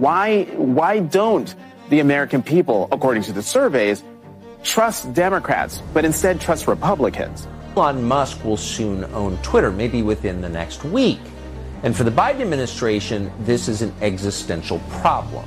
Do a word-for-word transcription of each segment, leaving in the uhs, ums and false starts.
Why, why don't the American people, according to the surveys, trust Democrats, but instead trust Republicans? Elon Musk will soon own Twitter, maybe within the next week. And for the Biden administration, this is an existential problem.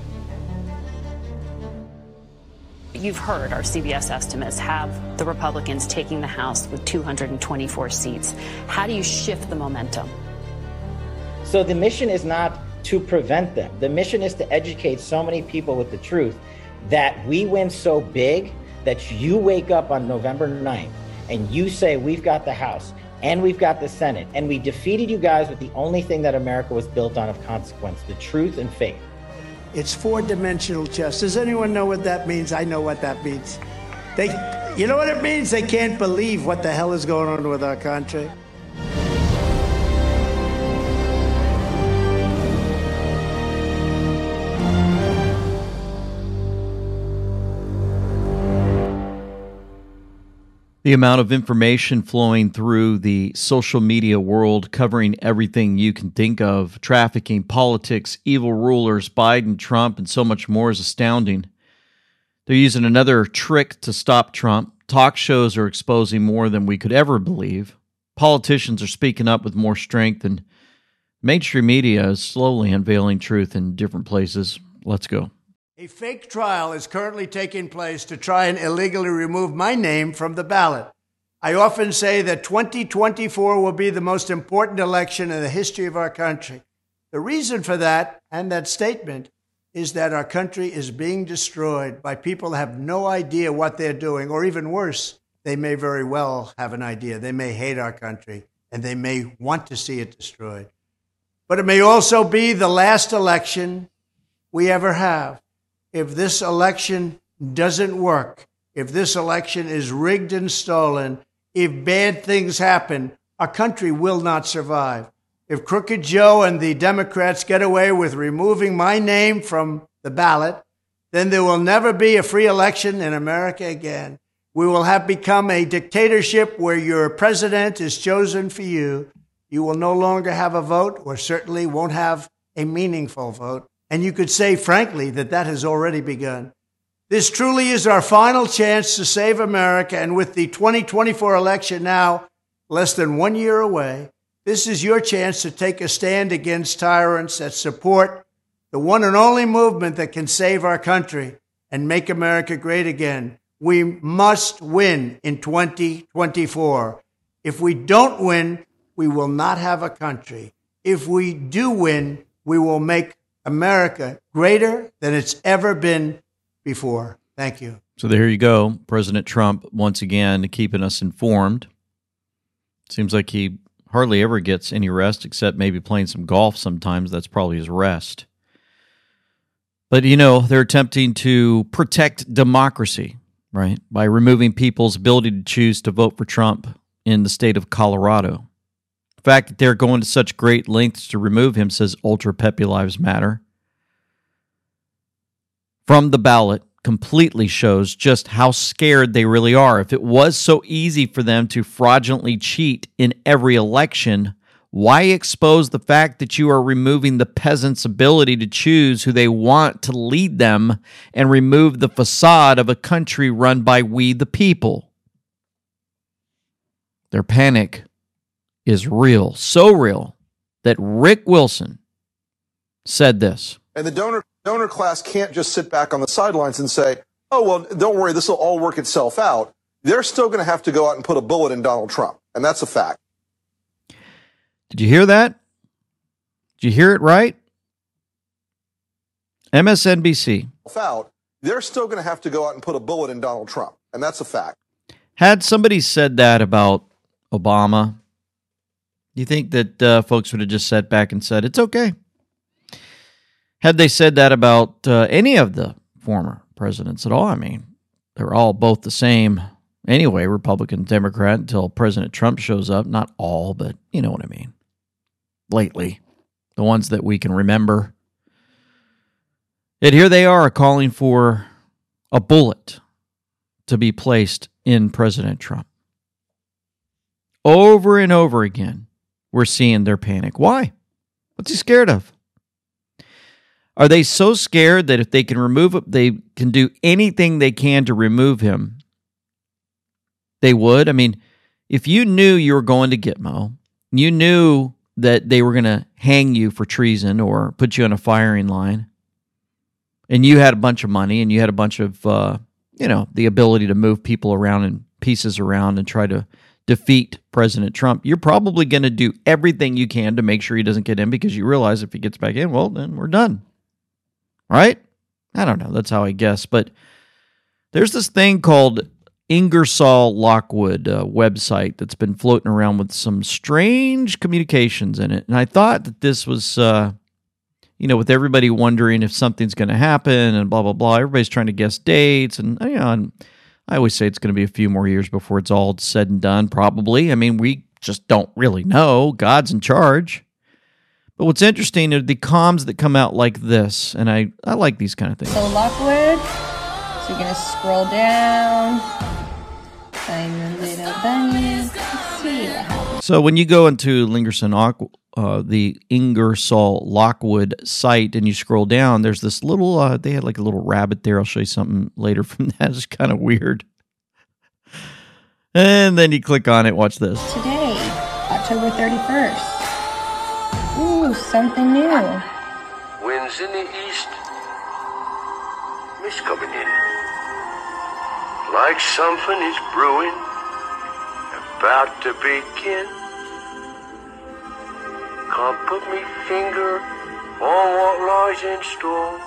You've heard our C B S estimates have the Republicans taking the House with two hundred twenty-four seats. How do you shift the momentum? So the mission is not to prevent them. The mission is to educate so many people with the truth that we win so big that you wake up on November ninth and you say, we've got the House and we've got the Senate and we defeated you guys with the only thing that America was built on of consequence, the truth and faith. It's four-dimensional chess. Does anyone know what that means? I know what that means. They, you know what it means? They can't believe what the hell is going on with our country. The amount of information flowing through the social media world, covering everything you can think of, trafficking, politics, evil rulers, Biden, Trump, and so much more is astounding. They're using another trick to stop Trump. Talk shows are exposing more than we could ever believe. Politicians are speaking up with more strength, and mainstream media is slowly unveiling truth in different places. Let's go. A fake trial is currently taking place to try and illegally remove my name from the ballot. I often say that twenty twenty-four will be the most important election in the history of our country. The reason for that and that statement is that our country is being destroyed by people that have no idea what they're doing, or even worse, they may very well have an idea. They may hate our country and they may want to see it destroyed. But it may also be the last election we ever have. If this election doesn't work, if this election is rigged and stolen, if bad things happen, our country will not survive. If Crooked Joe and the Democrats get away with removing my name from the ballot, then there will never be a free election in America again. We will have become a dictatorship where your president is chosen for you. You will no longer have a vote, or certainly won't have a meaningful vote. And you could say, frankly, that that has already begun. This truly is our final chance to save America. And with the twenty twenty-four election now less than one year away, this is your chance to take a stand against tyrants that support the one and only movement that can save our country and make America great again. We must win in twenty twenty-four. If we don't win, we will not have a country. If we do win, we will make America greater than it's ever been before. Thank you. So there you go. President Trump, once again, keeping us informed. Seems like he hardly ever gets any rest, except maybe playing some golf sometimes. That's probably his rest. But, you know, they're attempting to protect democracy, right, by removing people's ability to choose to vote for Trump in the state of Colorado. The fact that they're going to such great lengths to remove him, says Ultra Peppy Lives Matter, from the ballot completely shows just how scared they really are. If it was so easy for them to fraudulently cheat in every election, why expose the fact that you are removing the peasants' ability to choose who they want to lead them and remove the facade of a country run by we the people? Their panic is real, so real that Rick Wilson said this. And the donor donor class can't just sit back on the sidelines and say, oh, well, don't worry, this will all work itself out. They're still going to have to go out and put a bullet in Donald Trump. And that's a fact. Did you hear that? Did you hear it right? M S N B C. Out. They're still going to have to go out and put a bullet in Donald Trump. And that's a fact. Had somebody said that about Obama, you think that uh, folks would have just sat back and said, it's okay? Had they said that about uh, any of the former presidents at all, I mean, they're all both the same anyway, Republican, Democrat, until President Trump shows up. Not all, but you know what I mean. Lately, the ones that we can remember. Yet here they are calling for a bullet to be placed in President Trump. Over and over again, we're seeing their panic. Why? What's he scared of? Are they so scared that if they can remove it, they can do anything they can to remove him? They would? I mean, if you knew you were going to Gitmo, you knew that they were going to hang you for treason or put you on a firing line, and you had a bunch of money and you had a bunch of, uh, you know, the ability to move people around and pieces around and try to defeat President Trump, you're probably going to do everything you can to make sure he doesn't get in, because you realize if he gets back in, well, then we're done. Right? I don't know. That's how I guess. But there's this thing called Ingersoll Lockwood uh, website that's been floating around with some strange communications in it. And I thought that this was, uh, you know, with everybody wondering if something's going to happen and blah, blah, blah. Everybody's trying to guess dates. And, you know, and I always say it's going to be a few more years before it's all said and done, probably. I mean, we just don't really know. God's in charge. But what's interesting are the comms that come out like this, and I, I like these kind of things. So Lockwood, so you're going to scroll down, find the little bunny, let's see what happens. So when you go into Lingerson, uh, the Ingersoll Lockwood site, and you scroll down, there's this little, uh, they had like a little rabbit there. I'll show you something later from that. It's kind of weird. And then you click on it. Watch this. Today, October thirty-first. Ooh, something new. Winds in the east. Mist coming in. Like something is brewing. About to begin. Can't put me finger on what lies in store.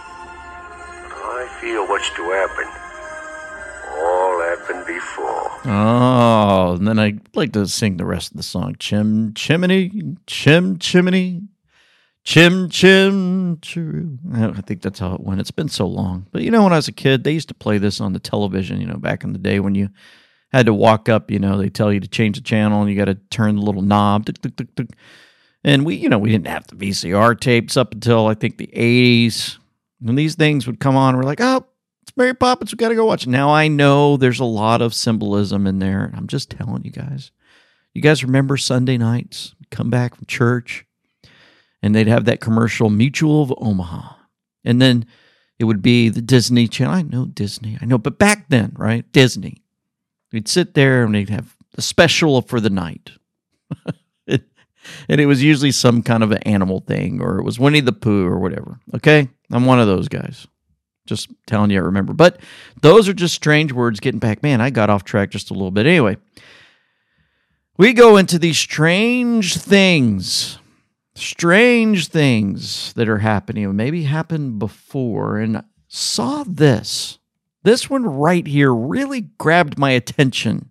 I feel what's to happen. All happened before. Oh, and then I like to sing the rest of the song. Chim chimney, chim chimney, chim chim chiroo. I think that's how it went. It's been so long. But you know, when I was a kid, they used to play this on the television, you know, back in the day when you had to walk up, you know, they tell you to change the channel and you got to turn the little knob. Tick, tick, tick, tick. And we, you know, we didn't have the V C R tapes up until I think the eighties. When these things would come on, we're like, oh, it's Mary Poppins. We got to go watch it. Now I know there's a lot of symbolism in there. I'm just telling you guys. You guys remember Sunday nights? Come back from church, and they'd have that commercial, Mutual of Omaha. And then it would be the Disney Channel. I know Disney. I know. But back then, right? Disney. We'd sit there, and they'd have the special for the night. it, and it was usually some kind of an animal thing, or it was Winnie the Pooh or whatever. Okay? I'm one of those guys. Just telling you I remember. But those are just strange words getting back. Man, I got off track just a little bit. Anyway, we go into these strange things. Strange things that are happening. Or maybe happened before. And saw this. This one right here really grabbed my attention.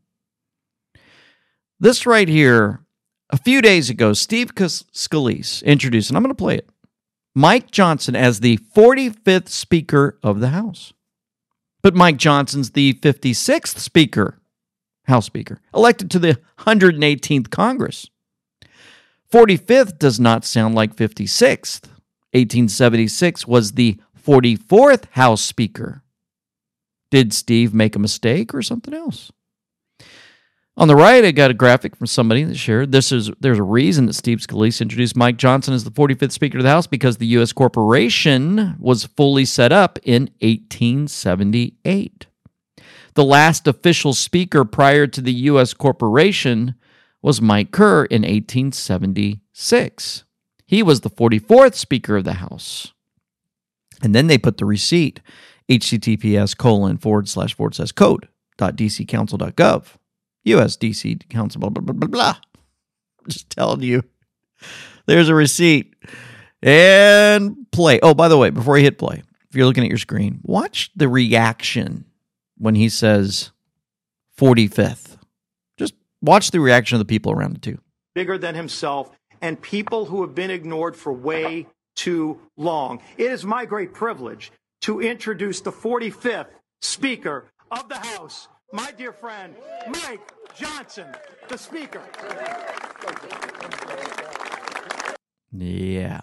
This right here, a few days ago, Steve Scalise introduced, and I'm going to play it, Mike Johnson as the forty-fifth Speaker of the House. But Mike Johnson's the fifty-sixth Speaker, House Speaker, elected to the one hundred eighteenth Congress. forty-fifth does not sound like fifty-sixth. eighteen seventy-six was the forty-fourth House Speaker. Did Steve make a mistake or something else? On the right, I got a graphic from somebody that shared. This is there's a reason that Steve Scalise introduced Mike Johnson as the forty-fifth Speaker of the House, because the U S corporation was fully set up in eighteen seventy-eight. The last official speaker prior to the U S corporation was Mike Kerr in eighteen seventy-six. He was the forty-fourth Speaker of the House. And then they put the receipt, https colon forward slash forward slash code dot dccouncil.gov. U S D C Council, blah, blah, blah, blah, blah. I'm just telling you. There's a receipt. And play. Oh, by the way, before you hit play, if you're looking at your screen, watch the reaction when he says forty-fifth. Just watch the reaction of the people around it, too. Bigger than himself, and people who have been ignored for way too long. It is my great privilege to introduce the forty-fifth Speaker of the House, my dear friend, Mike Johnson, the Speaker. Yeah.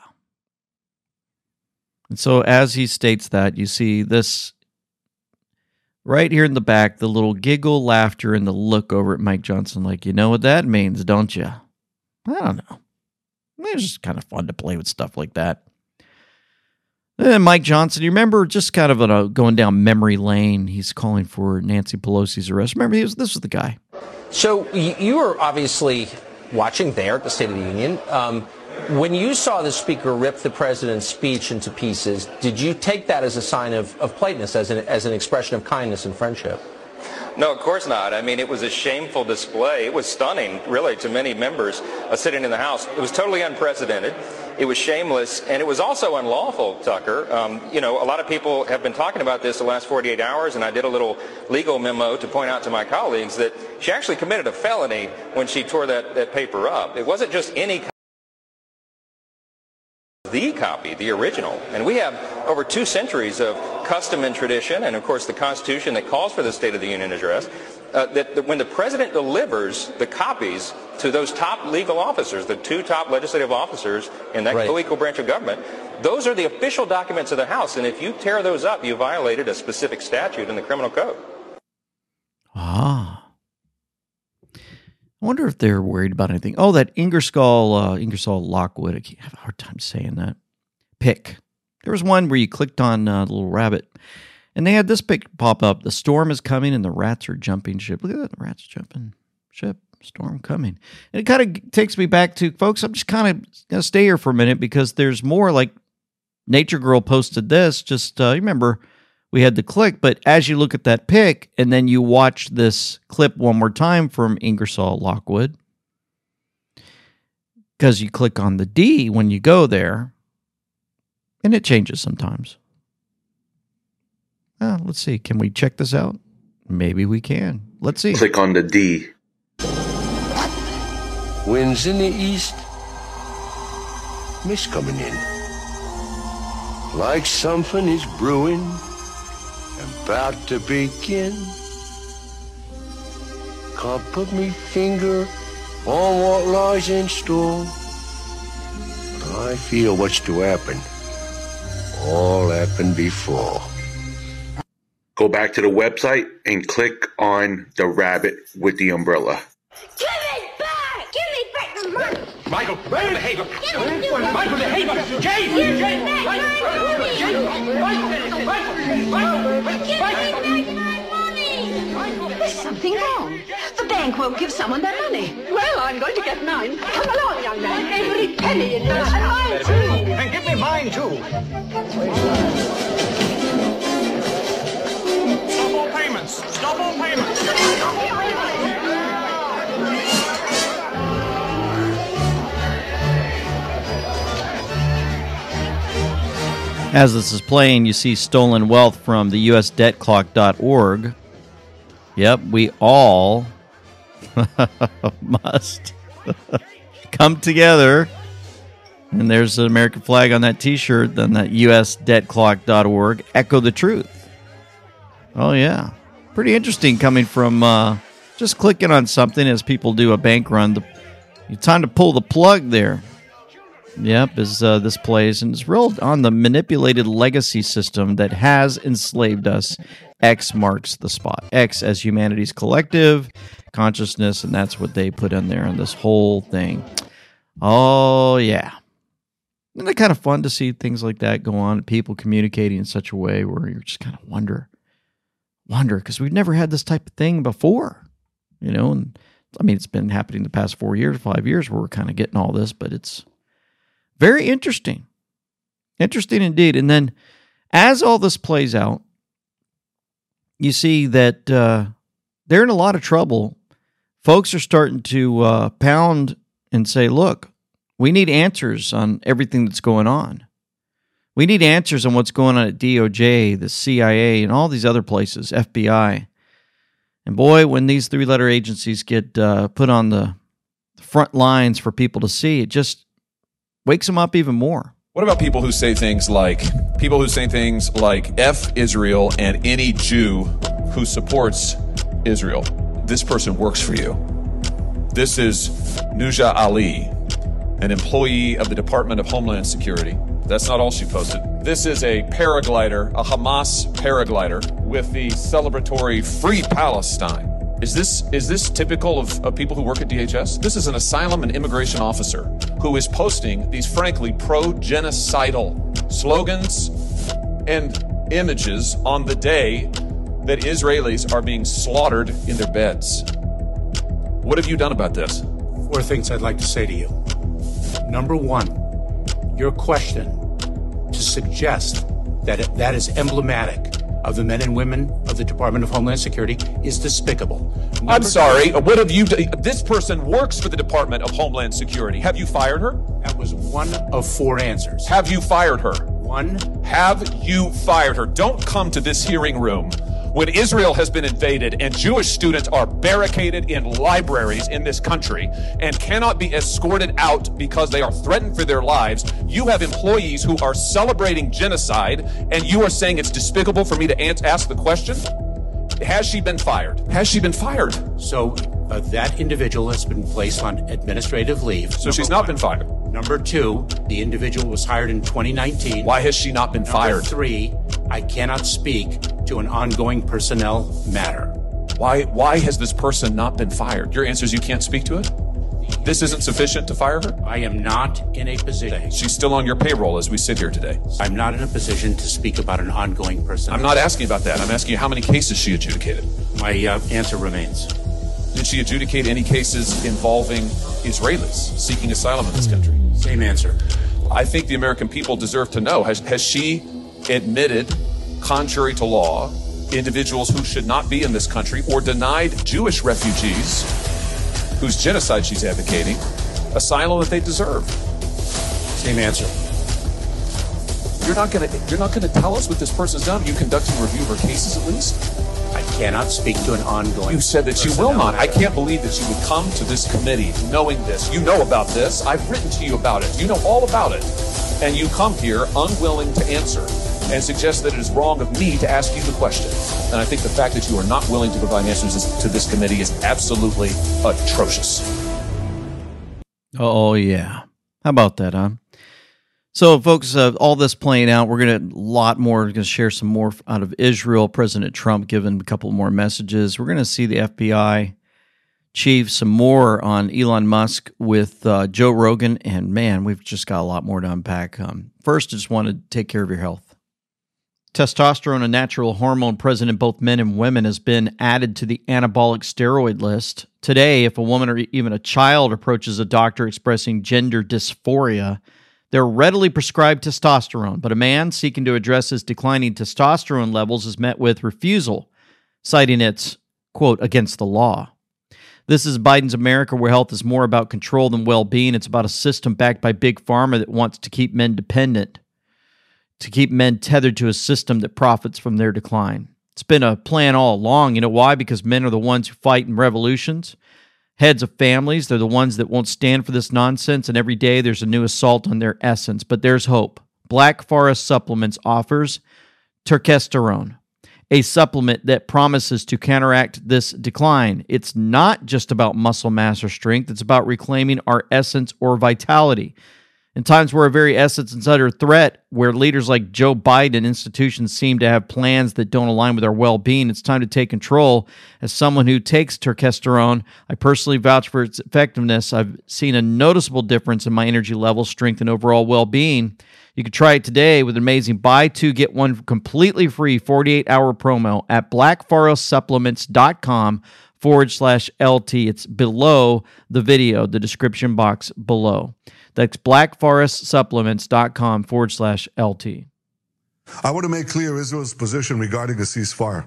And so as he states that, you see this right here in the back, the little giggle, laughter, and the look over at Mike Johnson like, you know what that means, don't you? I don't know. It's just kind of fun to play with stuff like that. And Mike Johnson, you remember, just kind of a, going down memory lane, he's calling for Nancy Pelosi's arrest. Remember, he was, this was the guy. So you were obviously watching there at the State of the Union. Um, when you saw the speaker rip the president's speech into pieces, did you take that as a sign of, of politeness, as an, as an expression of kindness and friendship? No, of course not. I mean, it was a shameful display. It was stunning, really, to many members uh, sitting in the House. It was totally unprecedented. It was shameless, and it was also unlawful, Tucker. Um, you know, a lot of people have been talking about this the last forty-eight hours, and I did a little legal memo to point out to my colleagues that she actually committed a felony when she tore that, that paper up. It wasn't just any the copy, the original. And we have over two centuries of custom and tradition, and of course the Constitution that calls for the State of the Union address, uh, that, that when the president delivers the copies to those top legal officers, the two top legislative officers in that right. co-equal branch of government, those are the official documents of the House, and if you tear those up, you violated a specific statute in the criminal code. Ah. I wonder if they're worried about anything. Oh, that Ingersoll, uh, Ingersoll Lockwood. I have a hard time saying that. Pick. There was one where you clicked on uh, the little rabbit, and they had this pic pop up. The storm is coming, and the rats are jumping ship. Look at that. The rats jumping ship. Storm coming. And it kind of takes me back to, folks, I'm just kind of going to stay here for a minute because there's more. Like Nature Girl posted this. Just, uh, you remember, we had the click, but as you look at that pic and then you watch this clip one more time from Ingersoll Lockwood, because you click on the D when you go there, and it changes sometimes. Well, let's see. Can we check this out? Maybe we can. Let's see. Click on the D. Winds in the east, mist coming in. Like something is brewing, about to begin. Can't put me finger on what lies in store. But I feel what's to happen. All happened before. Go back to the website and click on the rabbit with the umbrella. Give it back! Give me back the money! Michael, Michael, behave! Michael, behave! Jane! Jane! There's something wrong. The bank won't give someone their money. Well, I'm going to get mine. Come along, young man. Every penny in this. And mine, too. And give me mine, too. Stop all payments. Stop all payments. As this is playing, you see stolen wealth from the U S debt clock dot org. Yep, we all must come together. And there's an American flag on that T-shirt, then that U S debt clock dot org. Echo the truth. Oh, yeah. Pretty interesting coming from uh, just clicking on something as people do a bank run. The, it's time to pull the plug there. Yep, as uh, this plays, and it's real on the manipulated legacy system that has enslaved us. X marks the spot. X as humanity's collective consciousness, and that's what they put in there in this whole thing. Oh, yeah. Isn't it kind of fun to see things like that go on, people communicating in such a way where you're just kind of wonder, wonder, because we've never had this type of thing before, you know, and I mean, it's been happening the past four years, five years where we're kind of getting all this, but it's very interesting. Interesting indeed. And then as all this plays out, you see that uh, they're in a lot of trouble. Folks are starting to uh, pound and say, look, we need answers on everything that's going on. We need answers on what's going on at D O J, the C I A, and all these other places, F B I. And boy, when these three-letter agencies get uh, put on the front lines for people to see, it just wakes them up even more. What about people who say things like, people who say things like F Israel and any Jew who supports Israel? This person works for you. This is Nuja Ali, an employee of the Department of Homeland Security. That's not all she posted. This is a paraglider, a Hamas paraglider with the celebratory Free Palestine. Is this is this typical of, of people who work at D H S? This is an asylum and immigration officer who is posting these frankly pro-genocidal slogans, and images on the day that Israelis are being slaughtered in their beds. What have you done about this? Four things I'd like to say to you. Number one, your question to suggest that it, that is emblematic of the men and women of the Department of Homeland Security is despicable. Number I'm sorry, what have you done? This person works for the Department of Homeland Security. Have you fired her? That was one of four answers. Have you fired her? One. Have you fired her? Don't come to this hearing room when Israel has been invaded and Jewish students are barricaded in libraries in this country and cannot be escorted out because they are threatened for their lives. You have employees who are celebrating genocide, and you are saying it's despicable for me to ask the question? Has she been fired? Has she been fired? So uh, that individual has been placed on administrative leave. So she's not been fired. Number two, the individual was hired in twenty nineteen. Why has she not been Number fired? Three, I cannot speak to an ongoing personnel matter. Why, why has this person not been fired? Your answer is you can't speak to it? This isn't sufficient to fire her? I am not in a position. She's still on your payroll as we sit here today. I'm not in a position to speak about an ongoing personnel. I'm not asking about that. I'm asking you how many cases she adjudicated. My uh, answer remains. Did she adjudicate any cases involving Israelis seeking asylum in this country? Same answer. I think the American people deserve to know. Has, has she admitted, contrary to law, individuals who should not be in this country or denied Jewish refugees whose genocide she's advocating asylum that they deserve? Same answer. You're not going to you're not going to tell us what this person's done? You conducting a review of her cases at least? I cannot speak to an ongoing. You said that you will not. I can't believe that you would come to this committee knowing this. You know about this. I've written to you about it. You know all about it. And you come here unwilling to answer and suggest that it is wrong of me to ask you the question. And I think the fact that you are not willing to provide answers to this committee is absolutely atrocious. Oh, yeah. How about that, huh? So, folks, uh, all this playing out, we're going to, a lot more, we're going to share some more out of Israel. President Trump giving a couple more messages. We're going to see the F B I chief some more on Elon Musk with uh, Joe Rogan. And, man, we've just got a lot more to unpack. Um, first, I just want to take care of your health. Testosterone, a natural hormone present in both men and women, has been added to the anabolic steroid list. Today, if a woman or even a child approaches a doctor expressing gender dysphoria, they're readily prescribed testosterone, but a man seeking to address his declining testosterone levels is met with refusal, citing it's, quote, against the law. This is Biden's America, where health is more about control than well-being. It's about a system backed by Big Pharma that wants to keep men dependent, to keep men tethered to a system that profits from their decline. It's been a plan all along. You know why? Because men are the ones who fight in revolutions. Heads of families, they're the ones that won't stand for this nonsense, and every day there's a new assault on their essence. But there's hope. Black Forest Supplements offers Turkesterone, a supplement that promises to counteract this decline. It's not just about muscle mass or strength. It's about reclaiming our essence or vitality. In times where our very essence is under threat, where leaders like Joe Biden and institutions seem to have plans that don't align with our well-being, it's time to take control. As someone who takes Turkesterone, I personally vouch for its effectiveness. I've seen a noticeable difference in my energy level, strength, and overall well-being. You can try it today with an amazing buy two, get one completely free forty-eight hour promo at blackforestsupplements.com forward slash LT. It's below the video, the description box below. That's blackforestsupplements.com forward slash LT. I want to make clear Israel's position regarding a ceasefire.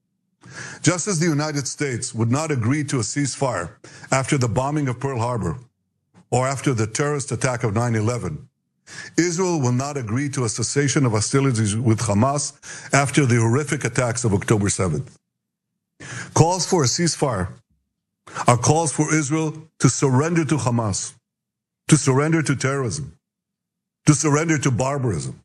Just as the United States would not agree to a ceasefire after the bombing of Pearl Harbor or after the terrorist attack of nine eleven, Israel will not agree to a cessation of hostilities with Hamas after the horrific attacks of October seventh. Calls for a ceasefire are calls for Israel to surrender to Hamas, to surrender to terrorism, to surrender to barbarism.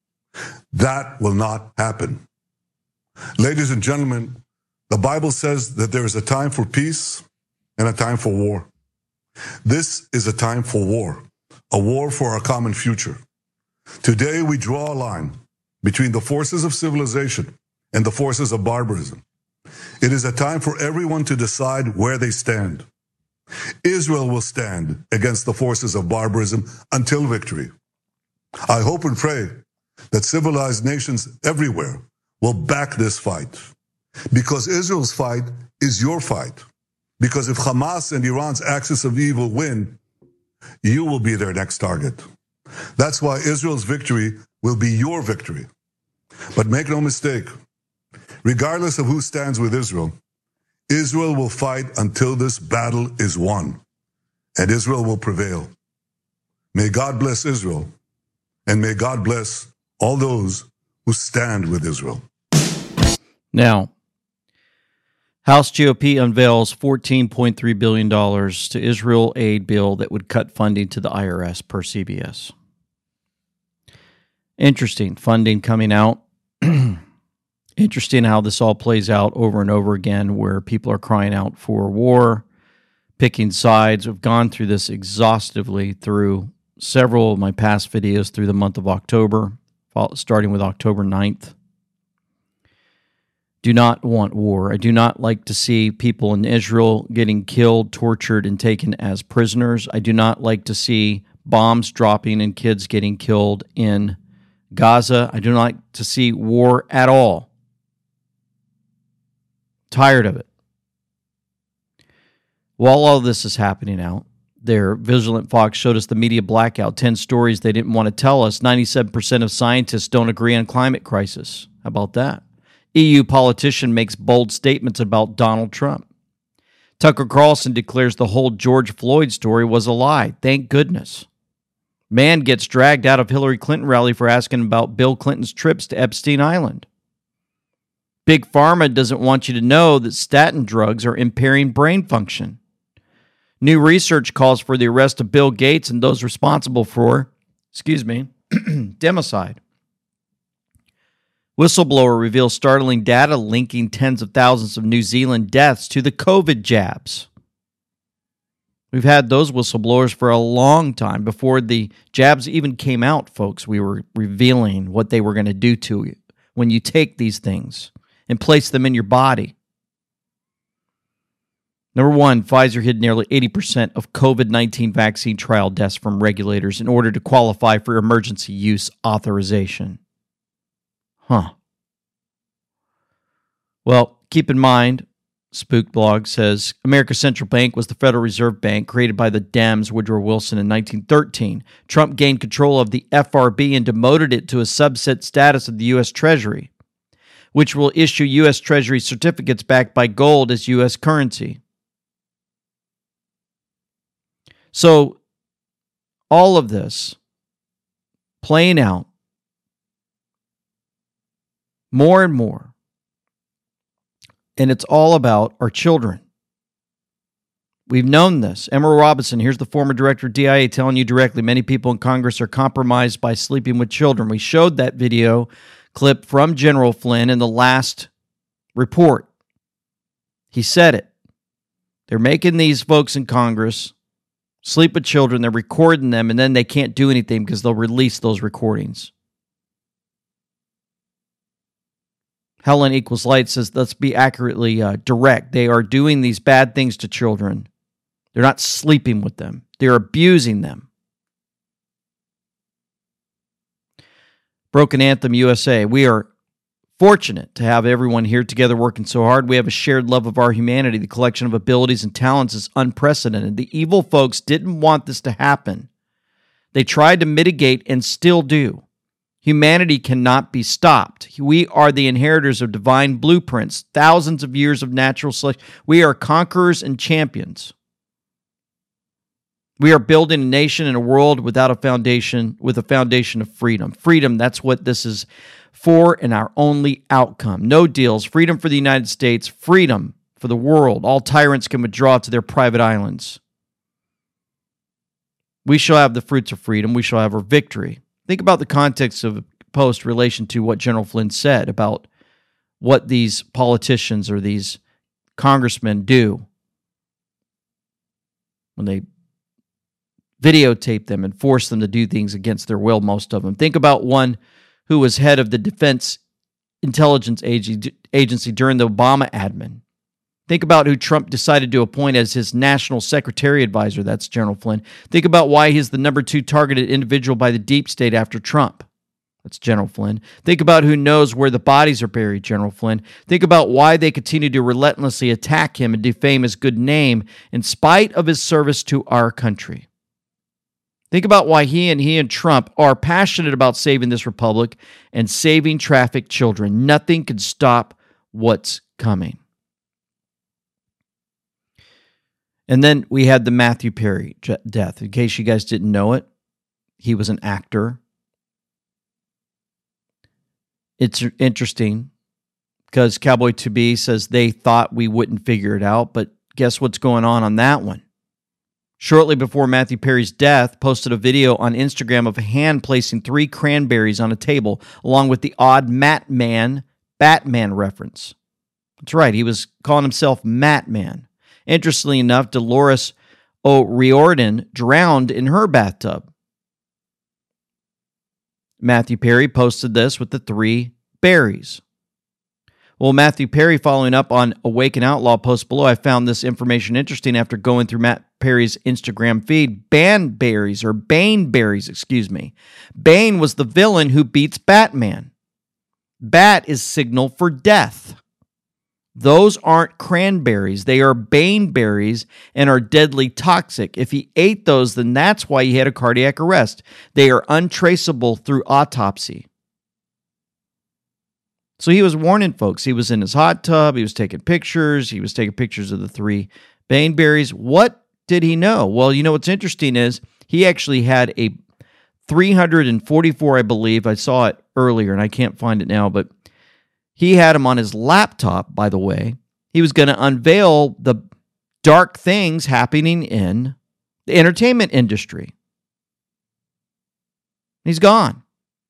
That will not happen. Ladies and gentlemen, the Bible says that there is a time for peace and a time for war. This is a time for war, a war for our common future. Today we draw a line between the forces of civilization and the forces of barbarism. It is a time for everyone to decide where they stand. Israel will stand against the forces of barbarism until victory. I hope and pray that civilized nations everywhere will back this fight. Because Israel's fight is your fight. Because if Hamas and Iran's axis of evil win, you will be their next target. That's why Israel's victory will be your victory. But make no mistake, regardless of who stands with Israel, Israel will fight until this battle is won, and Israel will prevail. May God bless Israel, and may God bless all those who stand with Israel. Now, House G O P unveils fourteen point three billion dollars to Israel aid bill that would cut funding to the I R S per C B S. Interesting funding coming out. Interesting how this all plays out over and over again, where people are crying out for war, picking sides. We've gone through this exhaustively through several of my past videos through the month of October, starting with October ninth. Do not want war. I do not like to see people in Israel getting killed, tortured, and taken as prisoners. I do not like to see bombs dropping and kids getting killed in Gaza. I do not like to see war at all. Tired of it. While all this is happening out, their Vigilant Fox showed us the media blackout, ten stories they didn't want to tell us. ninety-seven percent of scientists don't agree on climate crisis. How about that? E U politician makes bold statements about Donald Trump. Tucker Carlson declares the whole George Floyd story was a lie. Thank goodness. Man gets dragged out of Hillary Clinton rally for asking about Bill Clinton's trips to Epstein Island. Big Pharma doesn't want you to know that statin drugs are impairing brain function. New research calls for the arrest of Bill Gates and those responsible for, excuse me, democide. Whistleblower reveals startling data linking tens of thousands of New Zealand deaths to the COVID jabs. We've had those whistleblowers for a long time. Before the jabs even came out, folks, we were revealing what they were going to do to you when you take these things and place them in your body. Number one, Pfizer hid nearly eighty percent of COVID nineteen vaccine trial deaths from regulators in order to qualify for emergency use authorization. Huh. Well, keep in mind, Spook Blog says, America's central bank was the Federal Reserve Bank created by the Dems, Woodrow Wilson, in nineteen thirteen. Trump gained control of the F R B and demoted it to a subset status of the U S Treasury, which will issue U S Treasury certificates backed by gold as U S currency. So, all of this playing out more and more. And it's all about our children. We've known this. Emerald Robinson, here's the former director of D I A telling you directly, many people in Congress are compromised by sleeping with children. We showed that video clip from General Flynn in the last report. He said it. They're making these folks in Congress sleep with children. They're recording them, and then they can't do anything because they'll release those recordings. Helen Equals Light says, let's be accurately uh, direct. They are doing these bad things to children. They're not sleeping with them. They're abusing them. Broken Anthem U S A. We are fortunate to have everyone here together working so hard. We have a shared love of our humanity. The collection of abilities and talents is unprecedented. The evil folks didn't want this to happen. They tried to mitigate and still do. Humanity cannot be stopped. We are the inheritors of divine blueprints, thousands of years of natural selection. We are conquerors and champions. We are building a nation and a world without a foundation, with a foundation of freedom. Freedom, that's what this is for, and our only outcome. No deals. Freedom for the United States. Freedom for the world. All tyrants can withdraw to their private islands. We shall have the fruits of freedom. We shall have our victory. Think about the context of the post in relation to what General Flynn said about what these politicians or these congressmen do when they videotape them and force them to do things against their will, most of them. Think about one who was head of the Defense Intelligence Agency during the Obama admin. Think about who Trump decided to appoint as his national secretary advisor. That's General Flynn. Think about why he's the number two targeted individual by the deep state after Trump. That's General Flynn. Think about who knows where the bodies are buried, General Flynn. Think about why they continue to relentlessly attack him and defame his good name in spite of his service to our country. Think about why he and he and Trump are passionate about saving this republic and saving trafficked children. Nothing can stop what's coming. And then we had the Matthew Perry death. In case you guys didn't know it, he was an actor. It's interesting because Cowboy To Be says they thought we wouldn't figure it out, but guess what's going on on that one? Shortly before Matthew Perry's death, posted a video on Instagram of a hand placing three cranberries on a table, along with the odd Matt Man, Batman reference. That's right, he was calling himself Matt Man. Interestingly enough, Dolores O'Riordan drowned in her bathtub. Matthew Perry posted this with the three berries. Well, Matthew Perry, following up on Awaken Outlaw post below, I found this information interesting after going through Matt Perry's Instagram feed. Banberries, or Baneberries, excuse me. Bane was the villain who beats Batman. Bat is signal for death. Those aren't cranberries. They are baneberries and are deadly toxic. If he ate those, then that's why he had a cardiac arrest. They are untraceable through autopsy. So he was warning folks. He was in his hot tub. He was taking pictures. He was taking pictures of the three baneberries. What did he know? Well, you know what's interesting is he actually had a three hundred forty-four, I believe. I saw it earlier, and I can't find it now, but he had him on his laptop, by the way. He was going to unveil the dark things happening in the entertainment industry. He's gone.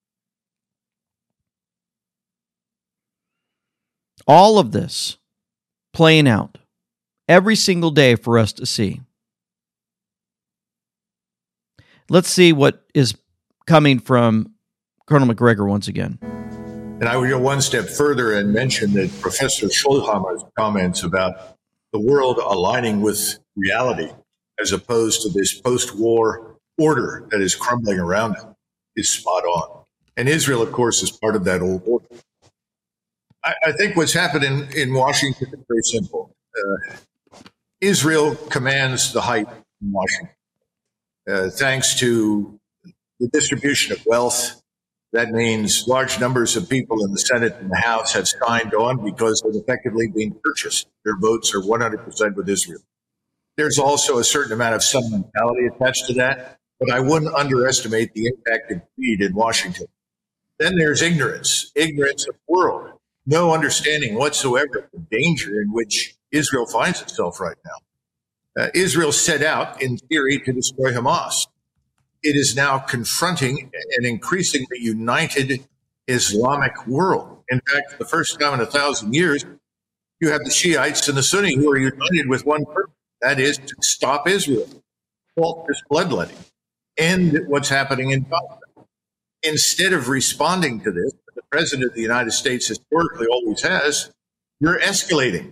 All of this playing out every single day for us to see. Let's see what is coming from Colonel McGregor once again. And I would go one step further and mention that Professor Schulhammer's comments about the world aligning with reality as opposed to this post-war order that is crumbling around it is spot on. And Israel, of course, is part of that old order. I, I think what's happened in, in Washington is very simple. Uh, Israel commands the height in Washington. Uh, thanks to the distribution of wealth, that means large numbers of people in the Senate and the House have signed on because they're effectively being purchased. Their votes are one hundred percent with Israel. There's also a certain amount of sentimentality attached to that, but I wouldn't underestimate the impact of greed in Washington. Then there's ignorance, ignorance of the world, no understanding whatsoever of the danger in which Israel finds itself right now. Uh, Israel set out, in theory, to destroy Hamas. It is now confronting an increasingly united Islamic world. In fact, for the first time in a thousand years, you have the Shiites and the Sunni who are united with one purpose. That is to stop Israel, halt this bloodletting, end what's happening in Gaza. Instead of responding to this, the President of the United States historically always has, you're escalating.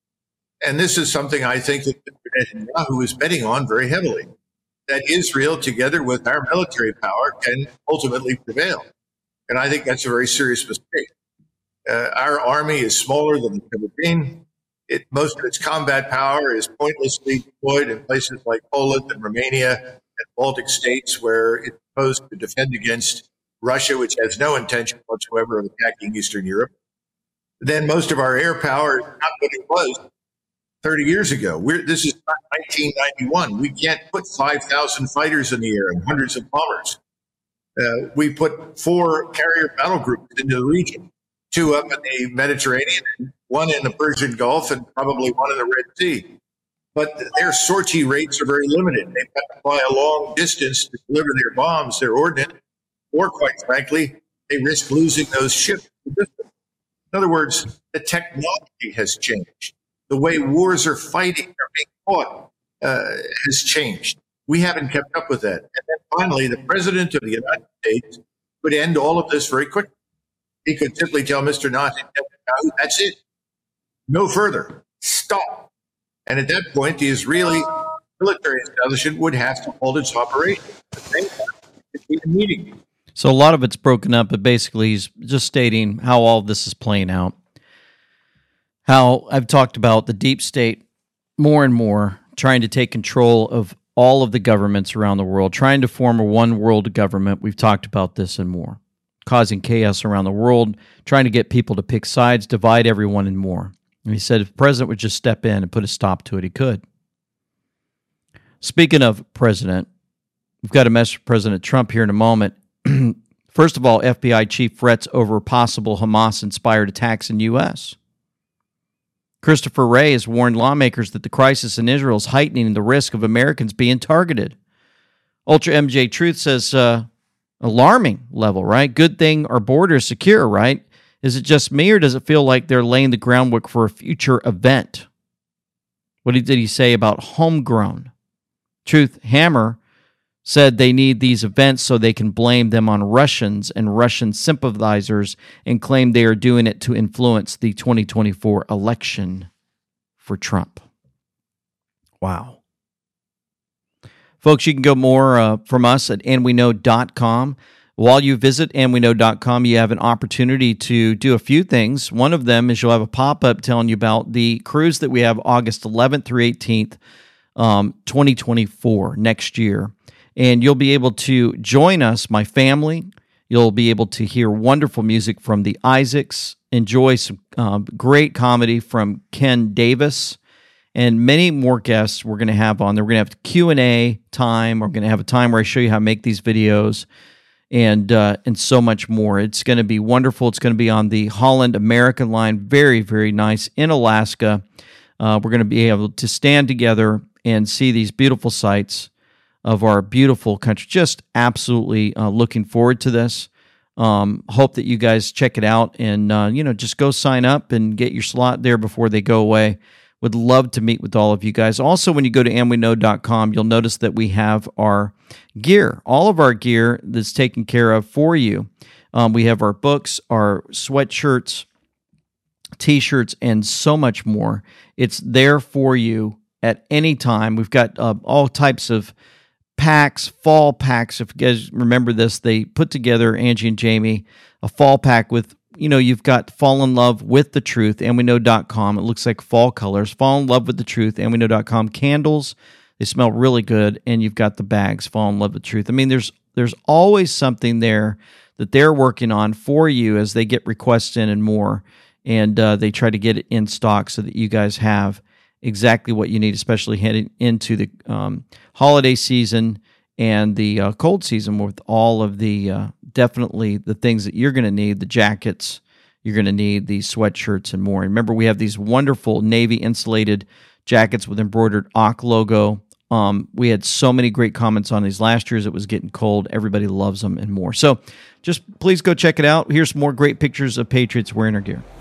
And this is something I think that Netanyahu is betting on very heavily, that Israel, together with our military power, can ultimately prevail. And I think that's a very serious mistake. Uh, our army is smaller than it's ever been. It, most of its combat power is pointlessly deployed in places like Poland and Romania and Baltic states, where it's supposed to defend against Russia, which has no intention whatsoever of attacking Eastern Europe. Then most of our air power is not what it was thirty years ago. We're, this is not nineteen ninety-one. We can't put five thousand fighters in the air and hundreds of bombers. Uh, we put four carrier battle groups into the region, two up in the Mediterranean, one in the Persian Gulf, and probably one in the Red Sea. But their sortie rates are very limited. They've got to fly a long distance to deliver their bombs, their ordnance, or quite frankly, they risk losing those ships. In other words, the technology has changed. The way wars are fighting, are being fought, uh, has changed. We haven't kept up with that. And then finally, the President of the United States could end all of this very quickly. He could simply tell Mister Netanyahu, that's it. No further. Stop. And at that point, the Israeli military establishment would have to hold its operation. At the same time, it would be a meeting. So a lot of it's broken up, but basically he's just stating how all of this is playing out. How I've talked about the deep state more and more trying to take control of all of the governments around the world, trying to form a one world government. We've talked about this and more, causing chaos around the world, trying to get people to pick sides, divide everyone and more. And he said if the president would just step in and put a stop to it, he could. Speaking of president, we've got a message from President Trump here in a moment. First of all, F B I chief threats over possible Hamas-inspired attacks in the U S Christopher Wray has warned lawmakers that the crisis in Israel is heightening the risk of Americans being targeted. Ultra M J Truth says, uh, alarming level, right? Good thing our border is secure, right? Is it just me, or does it feel like they're laying the groundwork for a future event? What did he say about homegrown? Truth Hammer said they need these events so they can blame them on Russians and Russian sympathizers and claim they are doing it to influence the twenty twenty-four election for Trump. Wow. Folks, you can go more uh, from us at and we know dot com. While you visit and we know dot com, you have an opportunity to do a few things. One of them is you'll have a pop-up telling you about the cruise that we have August eleventh through eighteenth, um, twenty twenty-four, next year. And you'll be able to join us, my family. You'll be able to hear wonderful music from the Isaacs, enjoy some uh, great comedy from Ken Davis, and many more guests we're going to have on there. We're going to have Q and A time. We're going to have a time where I show you how to make these videos and uh, and so much more. It's going to be wonderful. It's going to be on the Holland American line. Very, very nice in Alaska. Uh, we're going to be able to stand together and see these beautiful sights of our beautiful country. Just absolutely uh, looking forward to this. Um, hope that you guys check it out and, uh, you know, just go sign up and get your slot there before they go away. Would love to meet with all of you guys. Also, when you go to and we know dot com, you'll notice that we have our gear, all of our gear that's taken care of for you. Um, we have our books, our sweatshirts, T-shirts, and so much more. It's there for you at any time. We've got uh, all types of packs, fall packs. If you guys remember this, they put together, Angie and Jamie, a fall pack with, you know, you've got Fall in Love with the Truth, and we know dot com. It looks like fall colors. Fall in Love with the Truth, and we know dot com. Candles, they smell really good, and you've got the bags, Fall in Love with the Truth. I mean, there's there's always something there that they're working on for you as they get requests in and more, and uh, they try to get it in stock so that you guys have exactly what you need, especially heading into the um, holiday season and the uh, cold season with all of the, uh, definitely the things that you're going to need, the jackets, you're going to need these sweatshirts and more. Remember, we have these wonderful Navy insulated jackets with embroidered A C logo. Um, we had so many great comments on these last year as it was getting cold. Everybody loves them and more. So just please go check it out. Here's some more great pictures of Patriots wearing our gear.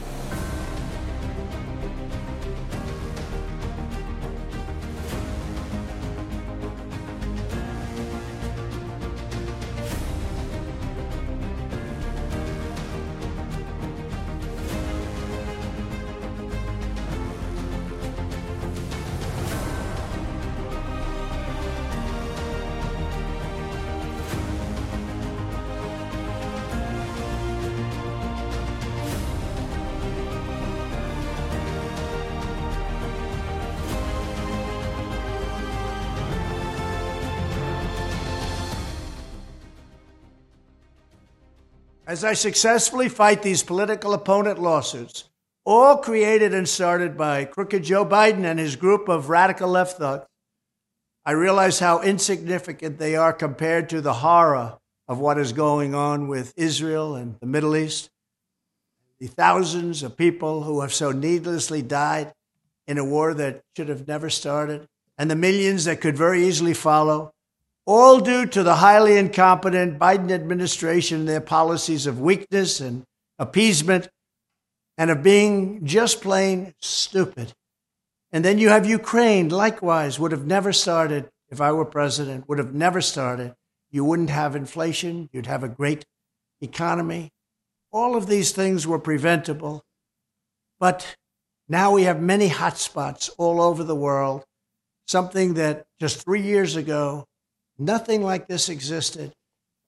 As I successfully fight these political opponent lawsuits, all created and started by crooked Joe Biden and his group of radical left thugs, I realize how insignificant they are compared to the horror of what is going on with Israel and the Middle East. The thousands of people who have so needlessly died in a war that should have never started, and the millions that could very easily follow, all due to the highly incompetent Biden administration and their policies of weakness and appeasement and of being just plain stupid. And then you have Ukraine, likewise, would have never started if I were president, would have never started. You wouldn't have inflation. You'd have a great economy. All of these things were preventable. But now we have many hotspots all over the world, something that just three years ago, nothing like this existed.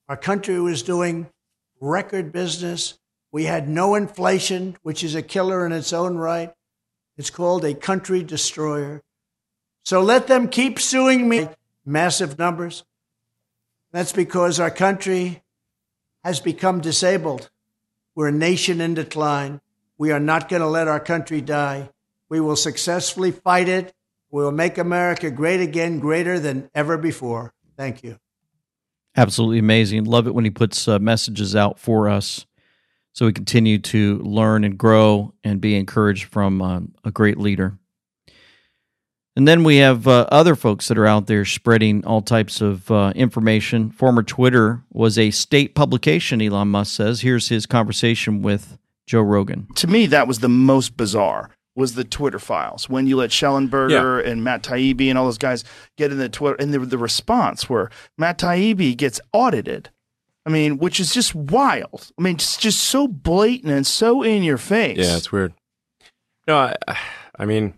Our country was doing record business. We had no inflation, which is a killer in its own right. It's called a country destroyer. So let them keep suing me. Massive numbers. That's because our country has become disabled. We're a nation in decline. We are not going to let our country die. We will successfully fight it. We will make America great again, greater than ever before. Thank you. Absolutely amazing. Love it when he puts uh, messages out for us so we continue to learn and grow and be encouraged from uh, a great leader. And then we have uh, other folks that are out there spreading all types of uh, information. Former Twitter was a state publication, Elon Musk says. Here's his conversation with Joe Rogan. To me, that was the most bizarre, was the Twitter files. When you let Schellenberger yeah. and Matt Taibbi and all those guys get in the Twitter, and the, the response where Matt Taibbi gets audited. I mean, which is just wild. I mean, it's just so blatant and so in your face. Yeah, it's weird. No, I, I mean...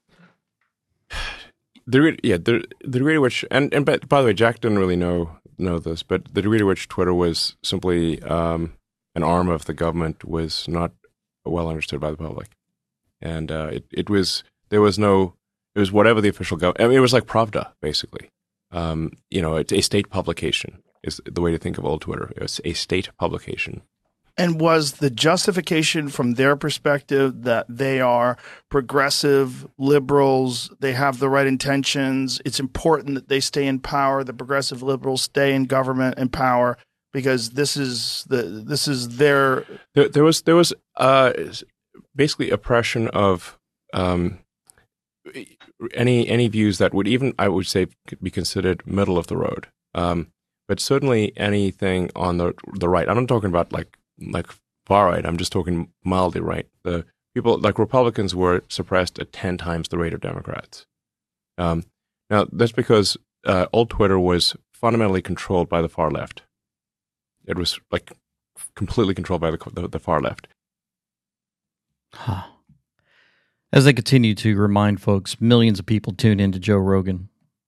The yeah the the degree to which and and by, by the way, Jack didn't really know know this, but the degree to which Twitter was simply um, an arm of the government was not well understood by the public, and uh, it it was there was no it was whatever the official government. I mean, it was like Pravda basically. Um, you know, it's a state publication is the way to think of old Twitter. It's a state publication. And was the justification from their perspective that they are progressive liberals, they have the right intentions, it's important that they stay in power, the progressive liberals stay in government and power because this is the this is their there, there was there was uh, basically oppression of um, any any views that would even I would say be considered middle of the road, um, but certainly anything on the the right. I'm not talking about like. like far right. I'm just talking mildly right. The people like Republicans were suppressed at ten times the rate of Democrats. Um, now that's because uh, old Twitter was fundamentally controlled by the far left. It was like completely controlled by the the, the far left. Huh. As I continue to remind folks, millions of people tune into Joe Rogan.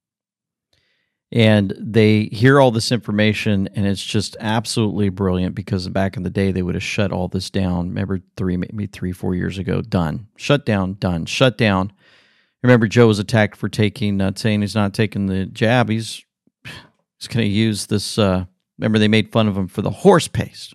And they hear all this information, and it's just absolutely brilliant because back in the day, they would have shut all this down. Remember three, maybe three, four years ago, done. Shut down, done. Shut down. Remember, Joe was attacked for taking, uh, saying he's not taking the jab. He's, he's going to use this. Uh, remember, they made fun of him for the horse paste.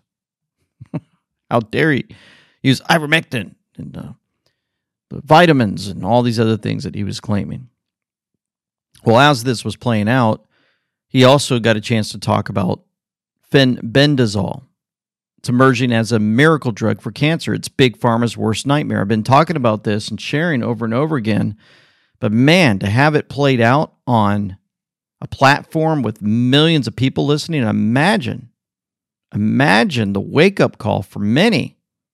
How dare he use ivermectin and uh, the vitamins and all these other things that he was claiming. Well, as this was playing out, he also got a chance to talk about fenbendazole. It's emerging as a miracle drug for cancer. It's Big Pharma's worst nightmare. I've been talking about this and sharing over and over again, but man, to have it played out on a platform with millions of people listening, imagine, imagine the wake-up call for many.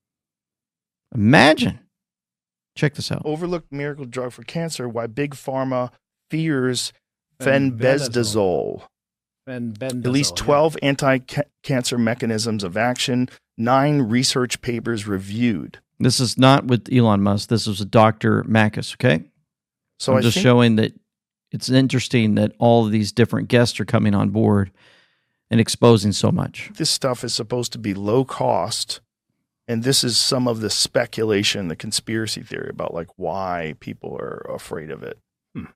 Imagine. Check this out. Overlooked miracle drug for cancer, why Big Pharma fears fenbendazole. Fenbendazole. At least twelve yeah. anti-cancer mechanisms of action, nine research papers reviewed. This is not with Elon Musk. This is with Doctor Makis, okay? So I'm I just think- showing that it's interesting that all of these different guests are coming on board and exposing so much. This stuff is supposed to be low cost, and this is some of the speculation, the conspiracy theory about like why people are afraid of it.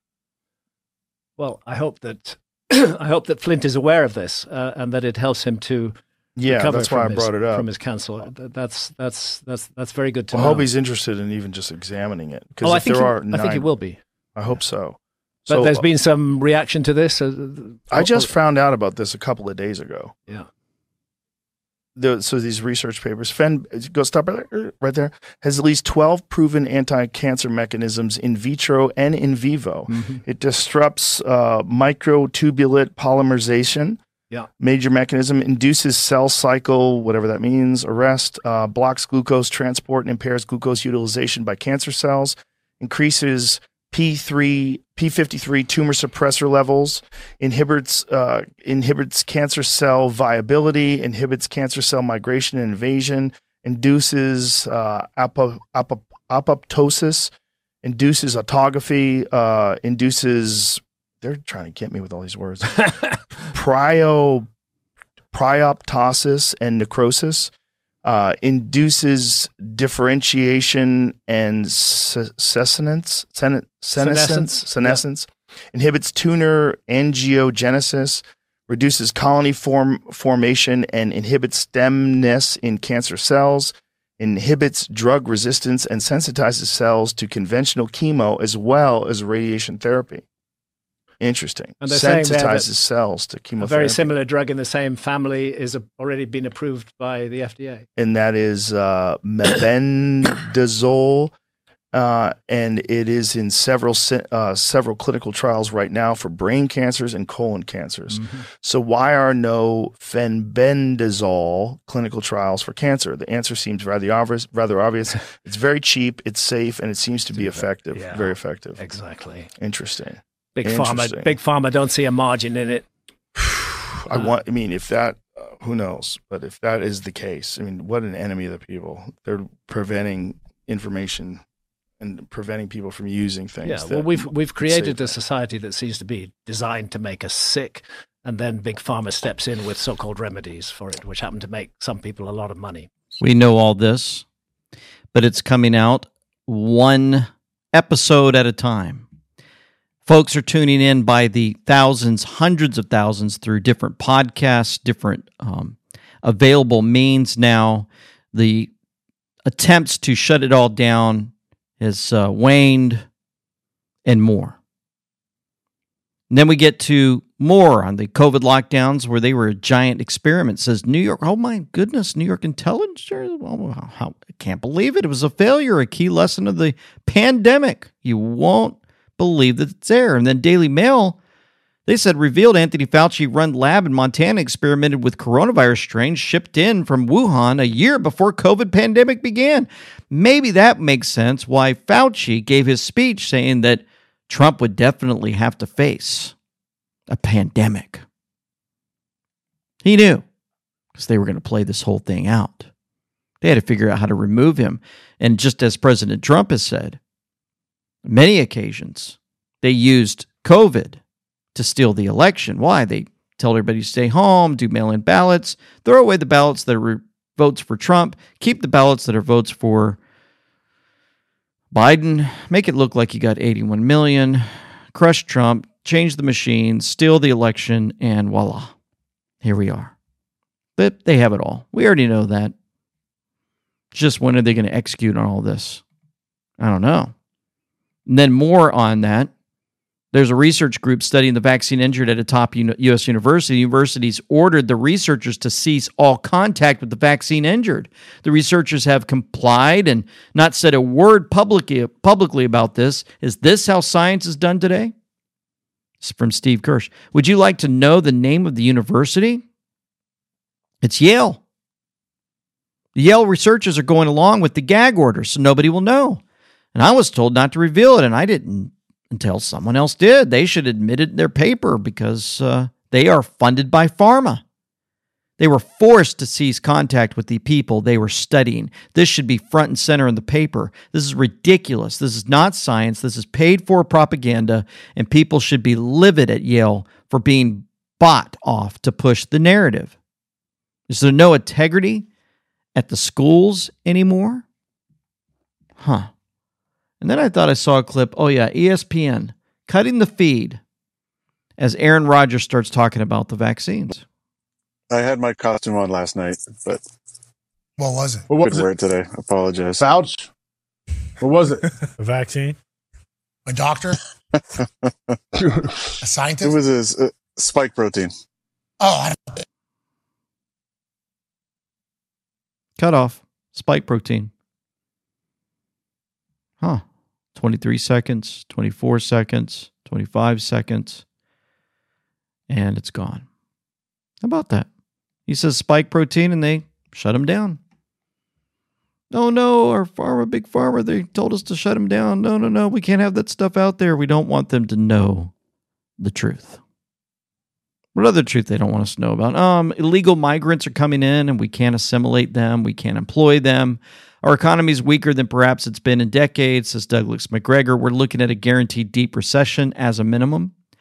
Well, I hope that I hope that Flint is aware of this uh, and that it helps him to yeah. recover That's why I his, brought it up from his cancer. That's that's that's that's very good to well, know. I hope he's interested in even just examining it. Well, I if think there he, are I nine, think he will be. I hope so. But so, there's been some reaction to this. Uh, I just found out about this a couple of days ago. Yeah. The, so these research papers, Fen, go stop right there, right there, has at least twelve proven anti-cancer mechanisms in vitro and in vivo. Mm-hmm. It disrupts uh, microtubulate polymerization, yeah. major mechanism, induces cell cycle, whatever that means, arrest, uh, blocks glucose transport and impairs glucose utilization by cancer cells, increases P three, P fifty-three tumor suppressor levels, inhibits uh, inhibits cancer cell viability, inhibits cancer cell migration and invasion, induces uh, apo, apo, apoptosis, induces autophagy, uh, induces. They're trying to get me with all these words. Prio, Prioptosis and necrosis, uh, induces differentiation and se- senescence, sen- senescence, senescence, inhibits tumor angiogenesis, reduces colony form formation and inhibits stemness in cancer cells, inhibits drug resistance and sensitizes cells to conventional chemo as well as radiation therapy. Interesting. And they're saying there that Sensitizes cells to a chemotherapy. very similar drug in the same family is a, already been approved by the F D A. And that is uh, mebendazole, uh, and it is in several ci- uh, several clinical trials right now for brain cancers and colon cancers. Mm-hmm. So why are no fenbendazole clinical trials for cancer? The answer seems rather obvious. Rather obvious. It's very cheap, it's safe, and it seems to be effective. Yeah. Very effective. Exactly. Interesting. Big Interesting. pharma, big pharma don't see a margin in it. I want. I mean, if that, uh, who knows? But if that is the case, I mean, what an enemy of the people. They're preventing information and preventing people from using things. Yeah, that well, we've we've save created them. a society that seems to be designed to make us sick, and then big pharma steps in with so-called remedies for it, which happen to make some people a lot of money. We know all this, but it's coming out one episode at a time. Folks are tuning in by the thousands, hundreds of thousands through different podcasts, different um, available means now. The attempts to shut it all down has uh, waned and more. And then we get to more on the COVID lockdowns where they were a giant experiment. It says New York, oh my goodness, New York intelligence, oh, how, I can't believe it. It was a failure, a key lesson of the pandemic. You won't believe that it's there. And then Daily Mail, they said revealed Anthony Fauci run lab in Montana experimented with coronavirus strains shipped in from Wuhan a year before COVID pandemic began. Maybe that makes sense why Fauci gave his speech saying that Trump would definitely have to face a pandemic. He knew because they were going to play this whole thing out. They had to figure out how to remove him. And just as President Trump has said, many occasions, they used COVID to steal the election. Why? They tell everybody to stay home, do mail-in ballots, throw away the ballots that are votes for Trump, keep the ballots that are votes for Biden, make it look like you got eighty-one million, crush Trump, change the machine, steal the election, and voila. Here we are. But they have it all. We already know that. Just when are they going to execute on all this? I don't know. And then more on that, there's a research group studying the vaccine injured at a top U S university. Universities ordered the researchers to cease all contact with the vaccine injured. The researchers have complied and not said a word publicly, publicly about this. Is this how science is done today? It's from Steve Kirsch. Would you like to know the name of the university? It's Yale. The Yale researchers are going along with the gag order, so nobody will know. And I was told not to reveal it, and I didn't until someone else did. They should admit it in their paper because uh, they are funded by pharma. They were forced to cease contact with the people they were studying. This should be front and center in the paper. This is ridiculous. This is not science. This is paid for propaganda, and people should be livid at Yale for being bought off to push the narrative. Is there no integrity at the schools anymore? Huh. And then I thought I saw a clip. Oh, yeah, E S P N cutting the feed as Aaron Rodgers starts talking about the vaccines. I had my costume on last night, but what was it? I couldn't wear it today. I apologize. Fauci? What was it? A vaccine? A doctor? A scientist? It was a, a spike protein. Oh, I don't Cut off. Spike protein. Huh. twenty-three seconds, twenty-four seconds, twenty-five seconds, and it's gone. How about that? He says spike protein, and they shut him down. No, no, our pharma, big pharma, they told us to shut him down. No, no, no, we can't have that stuff out there. We don't want them to know the truth. What other truth they don't want us to know about? Um, illegal migrants are coming in, and we can't assimilate them. We can't employ them. Our economy is weaker than perhaps it's been in decades, says Douglas McGregor. We're looking at a guaranteed deep recession as a minimum.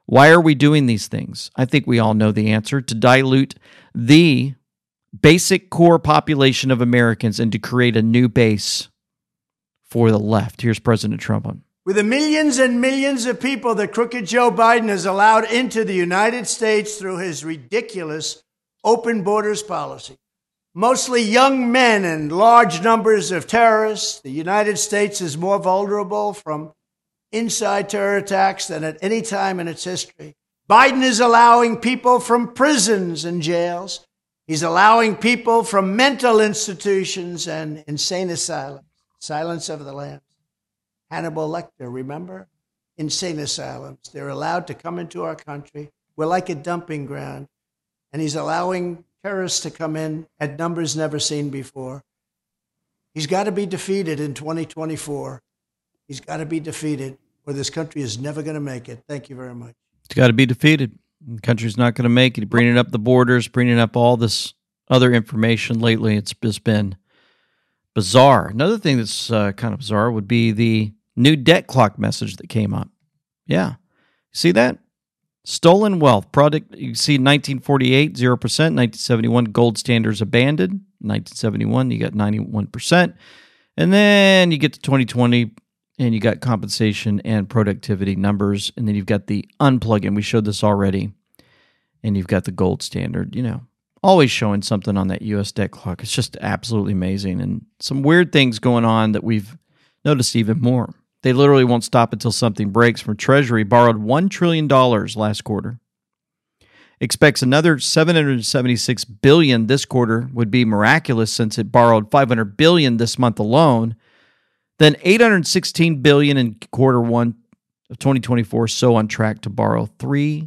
Why are we doing these things? I think we all know the answer: to dilute the basic core population of Americans and to create a new base for the left. Here's President Trump on. With the millions and millions of people that crooked Joe Biden has allowed into the United States through his ridiculous open borders policy, mostly young men and large numbers of terrorists, the United States is more vulnerable from inside terror attacks than at any time in its history. Biden is allowing people from prisons and jails. He's allowing people from mental institutions and insane asylums. Silence of the Lambs. Hannibal Lecter, remember? Insane asylums. They're allowed to come into our country. We're like a dumping ground. And he's allowing terrorists to come in at numbers never seen before. He's got to be defeated in twenty twenty-four. He's got to be defeated, or this country is never going to make it. Thank you very much. It's got to be defeated. The country's not going to make it. Bringing up the borders, bringing up all this other information lately, it's just been bizarre. Another thing that's uh, kind of bizarre would be the new debt clock message that came up. Yeah. See that? Stolen wealth. Product, you see nineteen forty-eight, zero percent. nineteen seventy-one, gold standards abandoned. nineteen seventy-one, you got ninety-one percent. And then you get to twenty twenty, and you got compensation and productivity numbers. And then you've got the unplug-in. We showed this already. And you've got the gold standard, you know. Always showing something on that U S debt clock. It's just absolutely amazing. And some weird things going on that we've noticed even more. They literally won't stop until something breaks. From Treasury, borrowed one trillion dollars last quarter. Expects another seven hundred seventy-six billion dollars this quarter. Would be miraculous since it borrowed five hundred billion dollars this month alone. Then eight hundred sixteen billion dollars in quarter one of twenty twenty-four. So on track to borrow three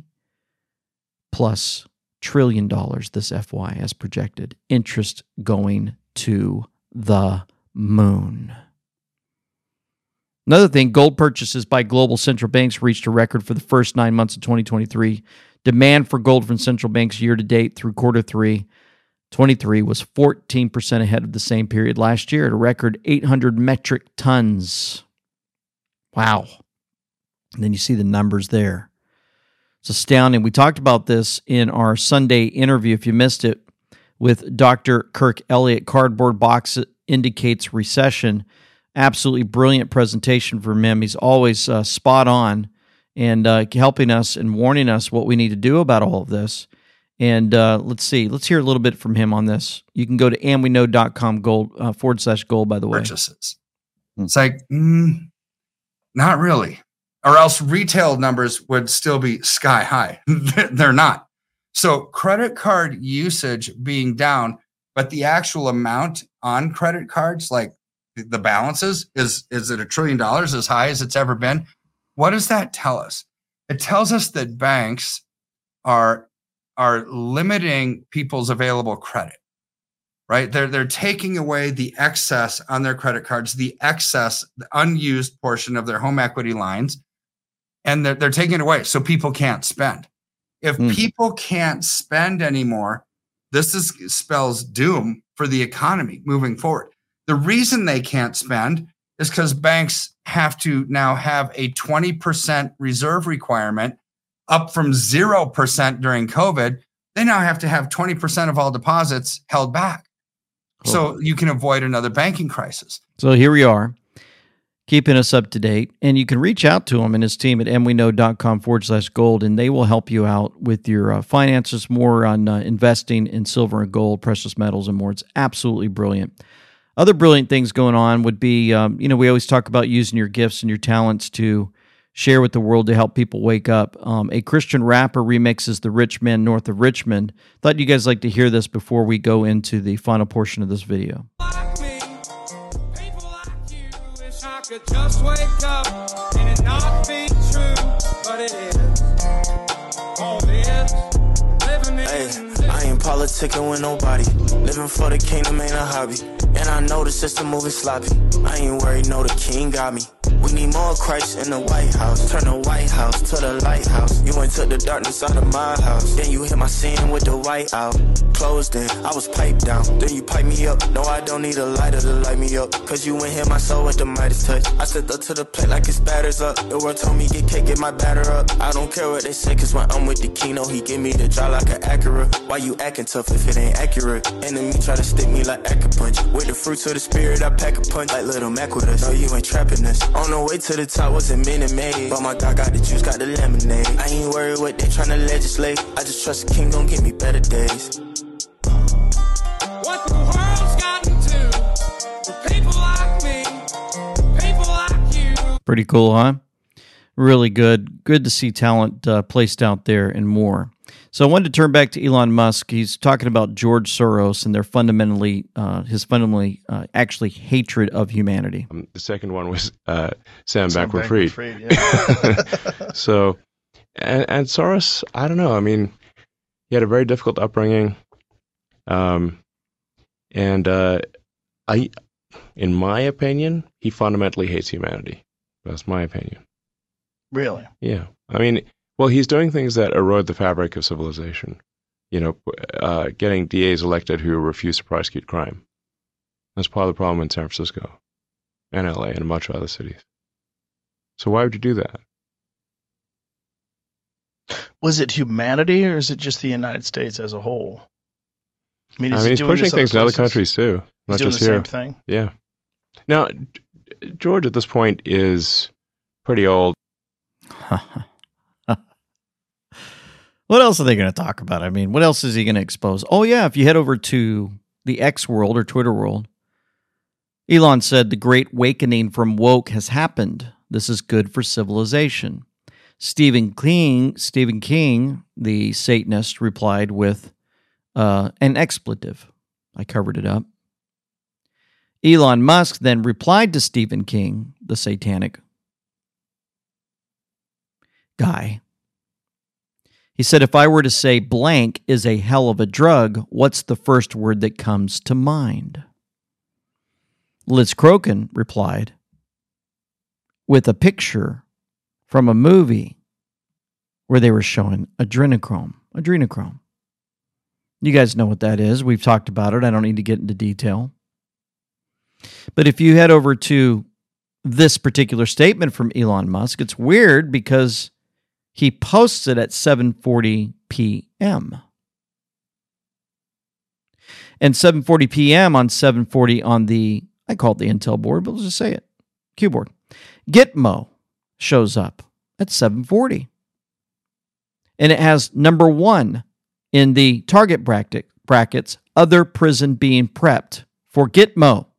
plus trillion dollars this F Y as projected. Interest going to the moon. Another thing, gold purchases by global central banks reached a record for the first nine months of twenty twenty-three. Demand for gold from central banks year to date through quarter three twenty-three was fourteen percent ahead of the same period last year at a record eight hundred metric tons. Wow. And then you see the numbers there. It's astounding. We talked about this in our Sunday interview, if you missed it, with Doctor Kirk Elliott. Cardboard box indicates recession. Absolutely brilliant presentation from him. He's always uh, spot on and uh, helping us and warning us what we need to do about all of this. And uh, let's see. Let's hear a little bit from him on this. You can go to and we know dot com gold, uh, forward slash gold, by the way. Purchases. It's like, mm, not really. Or else retail numbers would still be sky high. They're not. So credit card usage being down, but the actual amount on credit cards, like the balances, is is it a trillion dollars, as high as it's ever been? What does that tell us? It tells us that banks are are limiting people's available credit, right? They're they're taking away the excess on their credit cards, the excess, the unused portion of their home equity lines, and they're, they're taking it away so people can't spend. If mm. people can't spend anymore, this is spells doom for the economy moving forward. The reason they can't spend is because banks have to now have a twenty percent reserve requirement, up from zero percent during COVID. They now have to have twenty percent of all deposits held back. Cool. So you can avoid another banking crisis. So here we are, keeping us up to date. And you can reach out to him and his team at and we know dot com forward slash gold, and they will help you out with your uh, finances, more on uh, investing in silver and gold, precious metals, and more. It's absolutely brilliant. Other brilliant things going on would be, um, you know, we always talk about using your gifts and your talents to share with the world to help people wake up. Um, a Christian rapper remixes The Rich Man North of Richmond. Thought you guys like to hear this before we go into the final portion of this video. Like me, people like you, wish I could just wake up and it not be true, but it is. All this, living in. Hey, I ain't politicking with nobody. Living for the kingdom ain't a hobby. And I know the system moving sloppy. I ain't worried, no, the king got me. We need more Christ in the White House. Turn the White House to the lighthouse. You went to the darkness out of my house. Then you hit my sin with the white out. Closed it, I was piped down. Then you pipe me up. No, I don't need a lighter to light me up. Cause you went hit my soul with the Midas touch. I stepped up to the plate like it's batters up. The world told me get cake, get my batter up. I don't care what they say, cause when I'm with the Kino, he give me the draw like an Acura. Why you acting tough if it ain't accurate? Enemy try to stick me like Acupunch. With the fruits of the spirit, I pack a punch like Little Mac with us. No, you ain't trapping us. On the way to the top wasn't Minute Maid. But my God got the juice, got the lemonade. I ain't worried what they tryna legislate. I just trust the king gon' give me better days. What the world's gotten to for people like me, people like you. Pretty cool, huh? Really good. Good to see talent uh, placed out there and more. So I wanted to turn back to Elon Musk. He's talking about George Soros and their fundamentally, uh, his fundamentally, uh, actually hatred of humanity. Um, the second one was uh, Sam, Sam Bankman-Fried. Bankman-Fried, yeah. So, and, and Soros, I don't know. I mean, he had a very difficult upbringing. Um, and uh, I, in my opinion, he fundamentally hates humanity. That's my opinion. Really? Yeah. I mean, well, he's doing things that erode the fabric of civilization. You know, uh, getting D As elected who refuse to prosecute crime. That's part of the problem in San Francisco and L A and a bunch of other cities. So why would you do that? Was it humanity or is it just the United States as a whole? I mean, is I mean he he's doing pushing this things in other places? countries too, not He's doing just the here. same thing? Yeah. Now, George at this point is pretty old. What else are they going to talk about? I mean, what else is he going to expose? Oh, yeah, if you head over to the X world or Twitter world, Elon said the great awakening from woke has happened. This is good for civilization. Stephen King, Stephen King, the Satanist, replied with uh, an expletive. I covered it up. Elon Musk then replied to Stephen King, the satanic guy. He said, if I were to say blank is a hell of a drug, what's the first word that comes to mind? Liz Crokin replied with a picture from a movie where they were showing adrenochrome. Adrenochrome. You guys know what that is. We've talked about it. I don't need to get into detail. But if you head over to this particular statement from Elon Musk, it's weird because he posts it at seven forty p.m. And seven forty p.m. on seven forty on the, I call it the Intel board, but let's just say it, Q board. Gitmo shows up at seven forty. And it has number one in the target bracket, brackets, other prison being prepped for Gitmo.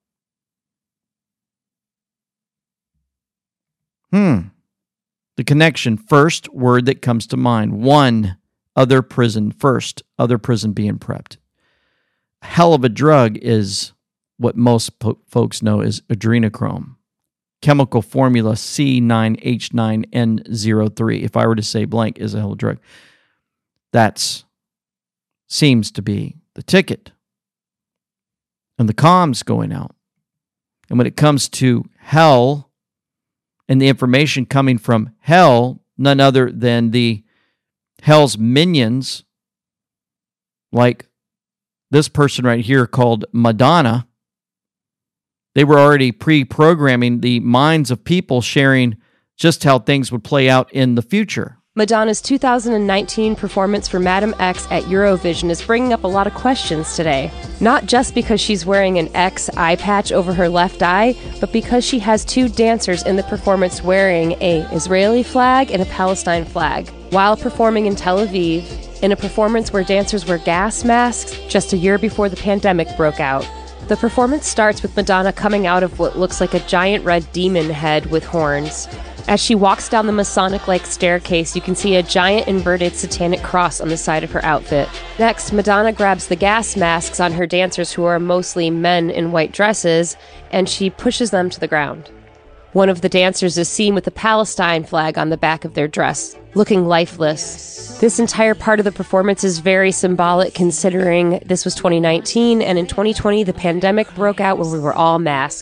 Hmm. The connection, first word that comes to mind. One, other prison, first, other prison being prepped. Hell of a drug is what most po- folks know is adrenochrome. Chemical formula C nine H nine N zero three. If I were to say blank is a hell of a drug, that seems to be the ticket. And the comms going out. And when it comes to hell, and the information coming from hell, none other than the hell's minions, like this person right here called Madonna. They were already pre-programming the minds of people, sharing just how things would play out in the future. Madonna's two thousand nineteen performance for Madam X at Eurovision is bringing up a lot of questions today. Not just because she's wearing an X eye patch over her left eye, but because she has two dancers in the performance wearing a Israeli flag and a Palestine flag. While performing in Tel Aviv, in a performance where dancers wear gas masks just a year before the pandemic broke out. The performance starts with Madonna coming out of what looks like a giant red demon head with horns. As she walks down the Masonic-like staircase, you can see a giant inverted satanic cross on the side of her outfit. Next, Madonna grabs the gas masks on her dancers, who are mostly men in white dresses, and she pushes them to the ground. One of the dancers is seen with the Palestine flag on the back of their dress, looking lifeless. This entire part of the performance is very symbolic, considering this was twenty nineteen, and in twenty twenty the pandemic broke out where we were all masked.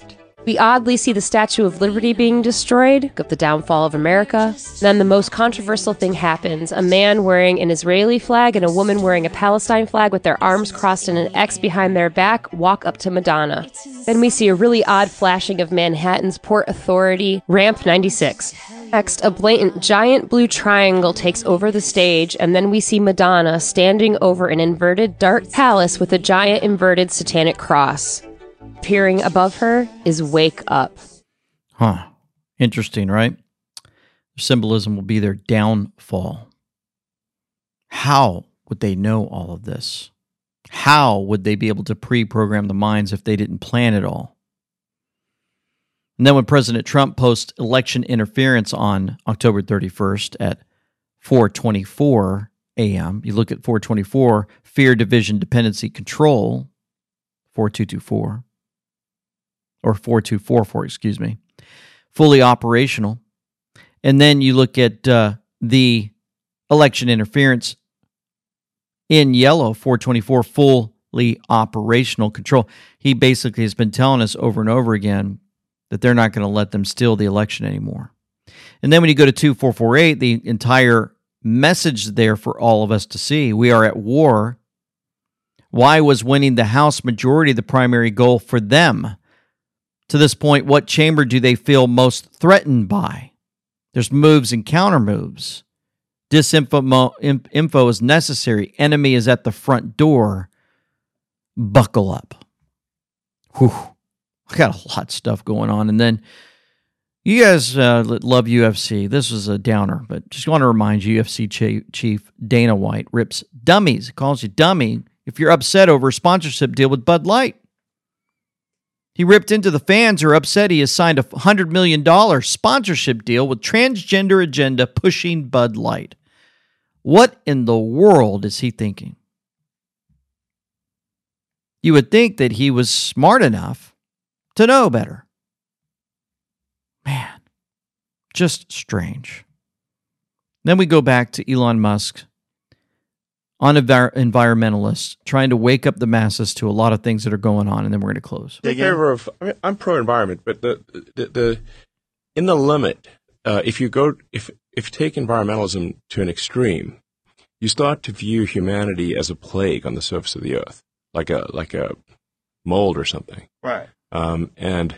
We oddly see the Statue of Liberty being destroyed, of the downfall of America. Then the most controversial thing happens. A man wearing an Israeli flag and a woman wearing a Palestine flag with their arms crossed and an X behind their back walk up to Madonna. Then we see a really odd flashing of Manhattan's Port Authority Ramp ninety-six. Next, a blatant giant blue triangle takes over the stage, and then we see Madonna standing over an inverted dark palace with a giant inverted satanic cross. Appearing above her is Wake Up. Huh. Interesting, right? The symbolism will be their downfall. How would they know all of this? How would they be able to pre-program the minds if they didn't plan it all? And then when President Trump posts election interference on October thirty-first at four twenty-four a.m., you look at four twenty-four, Fear, Division, Dependency, Control, four two two four, or four two four four, excuse me, fully operational. And then you look at uh, the election interference in yellow, four twenty-four, fully operational control. He basically has been telling us over and over again that they're not going to let them steal the election anymore. And then when you go to two four four eight, the entire message there for all of us to see. We are at war. Why was winning the House majority the primary goal for them? To this point, what chamber do they feel most threatened by? There's moves and counter moves. Disinfo mo, info is necessary. Enemy is at the front door. Buckle up. Whew. I got a lot of stuff going on. And then you guys uh, love U F C. This was a downer, but just want to remind you, U F C chief, chief Dana White rips dummies, calls you dummy if you're upset over a sponsorship deal with Bud Light. He ripped into the fans who are upset he has signed a one hundred million dollars sponsorship deal with transgender agenda pushing Bud Light. What in the world is he thinking? You would think that he was smart enough to know better. Man, just strange. Then we go back to Elon Musk on envir- environmentalists trying to wake up the masses to a lot of things that are going on, and then we're going to close. In favor of, I mean, I'm pro-environment, but the the, the in the limit, uh, if you go, if if you take environmentalism to an extreme, you start to view humanity as a plague on the surface of the earth, like a like a mold or something. Right. Um, and,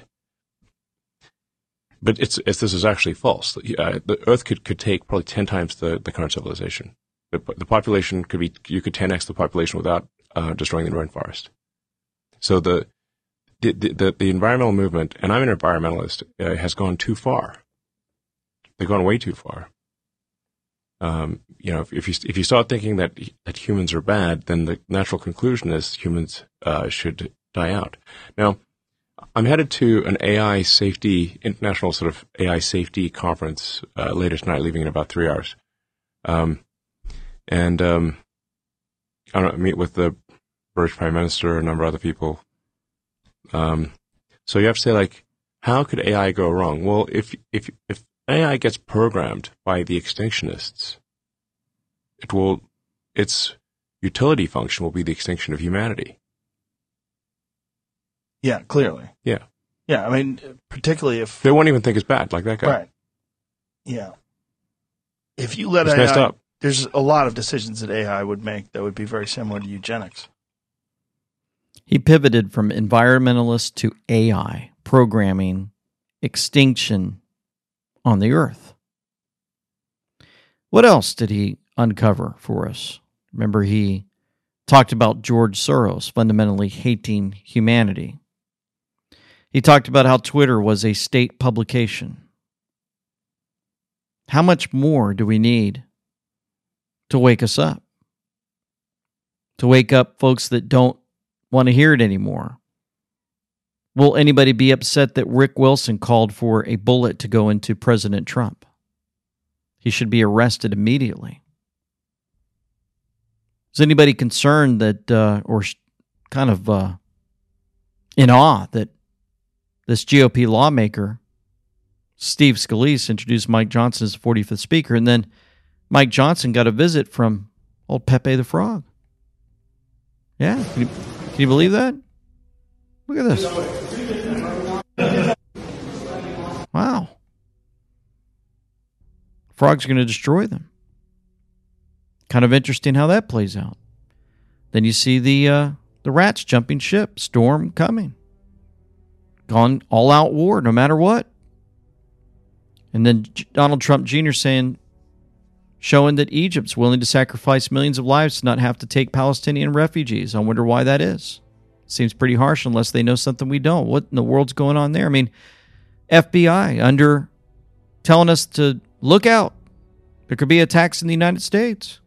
but it's, it's, this is actually false. Uh, the Earth could, could take probably ten times the, the current civilization. The, the population could be, you could ten x the population without, uh, destroying the rainforest. So the, the, the, the environmental movement, and I'm an environmentalist, uh, has gone too far. They've gone way too far. Um, you know, if, if you, if you start thinking that, that humans are bad, then the natural conclusion is humans, uh, should die out. Now, I'm headed to an A I safety, international sort of A I safety conference uh, later tonight, leaving in about three hours. Um, and um, I don't know, meet with the British Prime Minister, a number of other people. Um, so you have to say, like, how could A I go wrong? Well, if if if A I gets programmed by the extinctionists, it will, its utility function will be the extinction of humanity. Yeah, clearly. Yeah. Yeah, I mean, particularly if... They won't even think it's bad, like that guy. Right. Yeah. If you let it's A I... messed up. There's a lot of decisions that A I would make that would be very similar to eugenics. He pivoted from environmentalist to A I, programming extinction on the earth. What else did he uncover for us? Remember, he talked about George Soros fundamentally hating humanity. He talked about how Twitter was a state publication. How much more do we need to wake us up? To wake up folks that don't want to hear it anymore? Will anybody be upset that Rick Wilson called for a bullet to go into President Trump? He should be arrested immediately. Is anybody concerned that, uh, or kind of uh, in awe that this G O P lawmaker, Steve Scalise, introduced Mike Johnson as the forty-fifth Speaker, and then Mike Johnson got a visit from old Pepe the Frog? Yeah, can you, can you believe that? Look at this. Frogs are going to destroy them. Kind of interesting how that plays out. Then you see the uh, the rats jumping ship, storm coming. Gone all-out war, no matter what. And then Donald Trump Junior saying, showing that Egypt's willing to sacrifice millions of lives to not have to take Palestinian refugees. I wonder why that is. Seems pretty harsh unless they know something we don't. What in the world's going on there? I mean, F B I under telling us to look out. There could be attacks in the United States.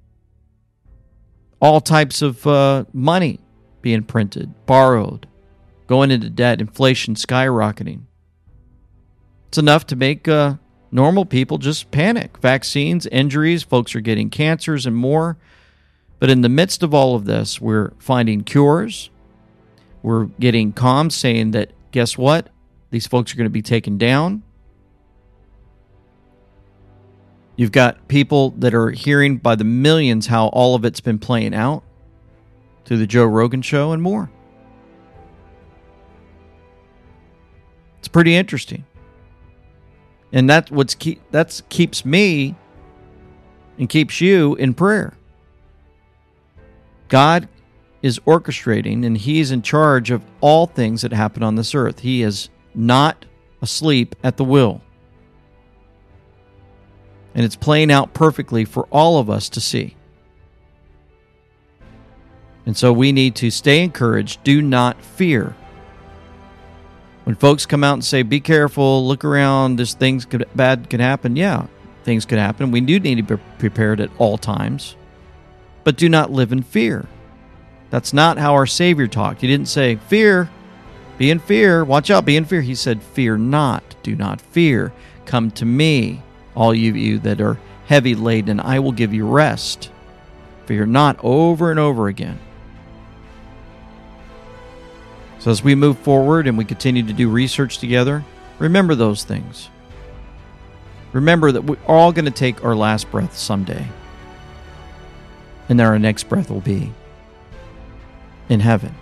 All types of uh, money being printed, borrowed, going into debt, inflation skyrocketing. It's enough to make uh, normal people just panic. Vaccines, injuries, folks are getting cancers and more. But in the midst of all of this, we're finding cures. We're getting comms saying that, guess what? These folks are going to be taken down. You've got people that are hearing by the millions how all of it's been playing out through the Joe Rogan show and more. It's pretty interesting. And that's what's keep, that's keeps me and keeps you in prayer. God is orchestrating and He's in charge of all things that happen on this earth. He is not asleep at the wheel. And it's playing out perfectly for all of us to see. And so we need to stay encouraged. Do not fear. When folks come out and say, be careful, look around, this things could, bad could happen. Yeah, things could happen. We do need to be prepared at all times. But do not live in fear. That's not how our Savior talked. He didn't say, fear, be in fear, watch out, be in fear. He said, fear not, do not fear. Come to me, all you, you that are heavy laden, and I will give you rest. Fear not, over and over again. So as we move forward and we continue to do research together, remember those things. Remember that we're all going to take our last breath someday. And then our next breath will be in heaven.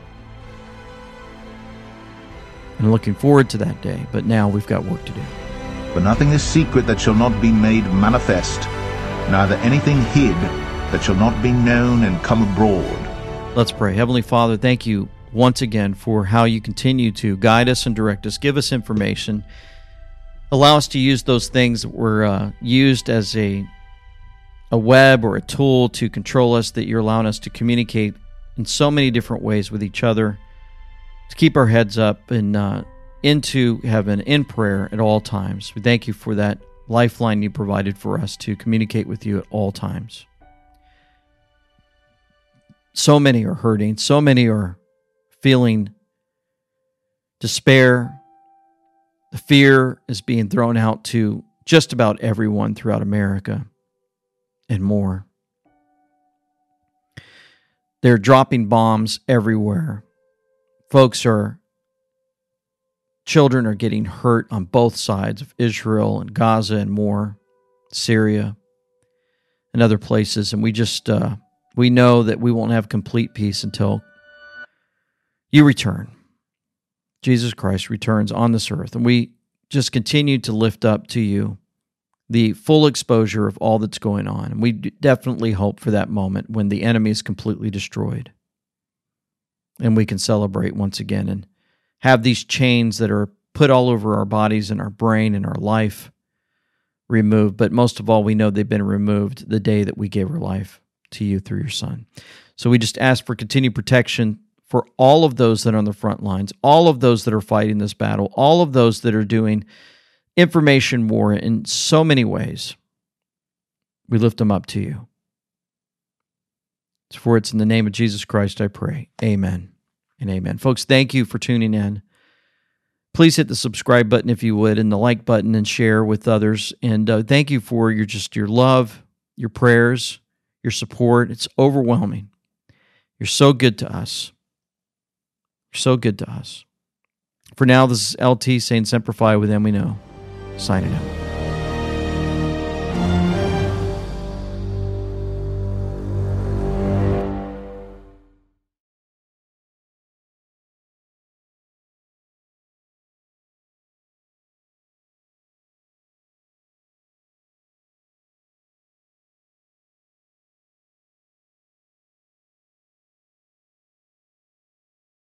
And looking forward to that day, but now we've got work to do. For nothing is secret that shall not be made manifest, neither anything hid that shall not be known and come abroad. Let's pray. Heavenly Father, thank you once again for how you continue to guide us and direct us, give us information, allow us to use those things that were uh, used as a, a web or a tool to control us, that you're allowing us to communicate in so many different ways with each other, to keep our heads up and uh, into heaven in prayer at all times. We thank you for that lifeline you provided for us to communicate with you at all times. So many are hurting. So many are feeling despair. The fear is being thrown out to just about everyone throughout America and more. They're dropping bombs everywhere. Folks are Children are getting hurt on both sides of Israel and Gaza and more, Syria and other places. And we just, uh, we know that we won't have complete peace until you return. Jesus Christ returns on this earth. And we just continue to lift up to you the full exposure of all that's going on. And we definitely hope for that moment when the enemy is completely destroyed. And we can celebrate once again and have these chains that are put all over our bodies and our brain and our life removed. But most of all, we know they've been removed the day that we gave our life to you through your Son. So we just ask for continued protection for all of those that are on the front lines, all of those that are fighting this battle, all of those that are doing information war in so many ways. We lift them up to you. For it's in the name of Jesus Christ I pray. Amen. And amen. Folks, thank you for tuning in. Please hit the subscribe button if you would, and the like button, and share with others. And uh, thank you for your just your love, your prayers, your support. It's overwhelming. You're so good to us. You're so good to us. For now, this is L T saying Semper Fi with them we know. Signing out.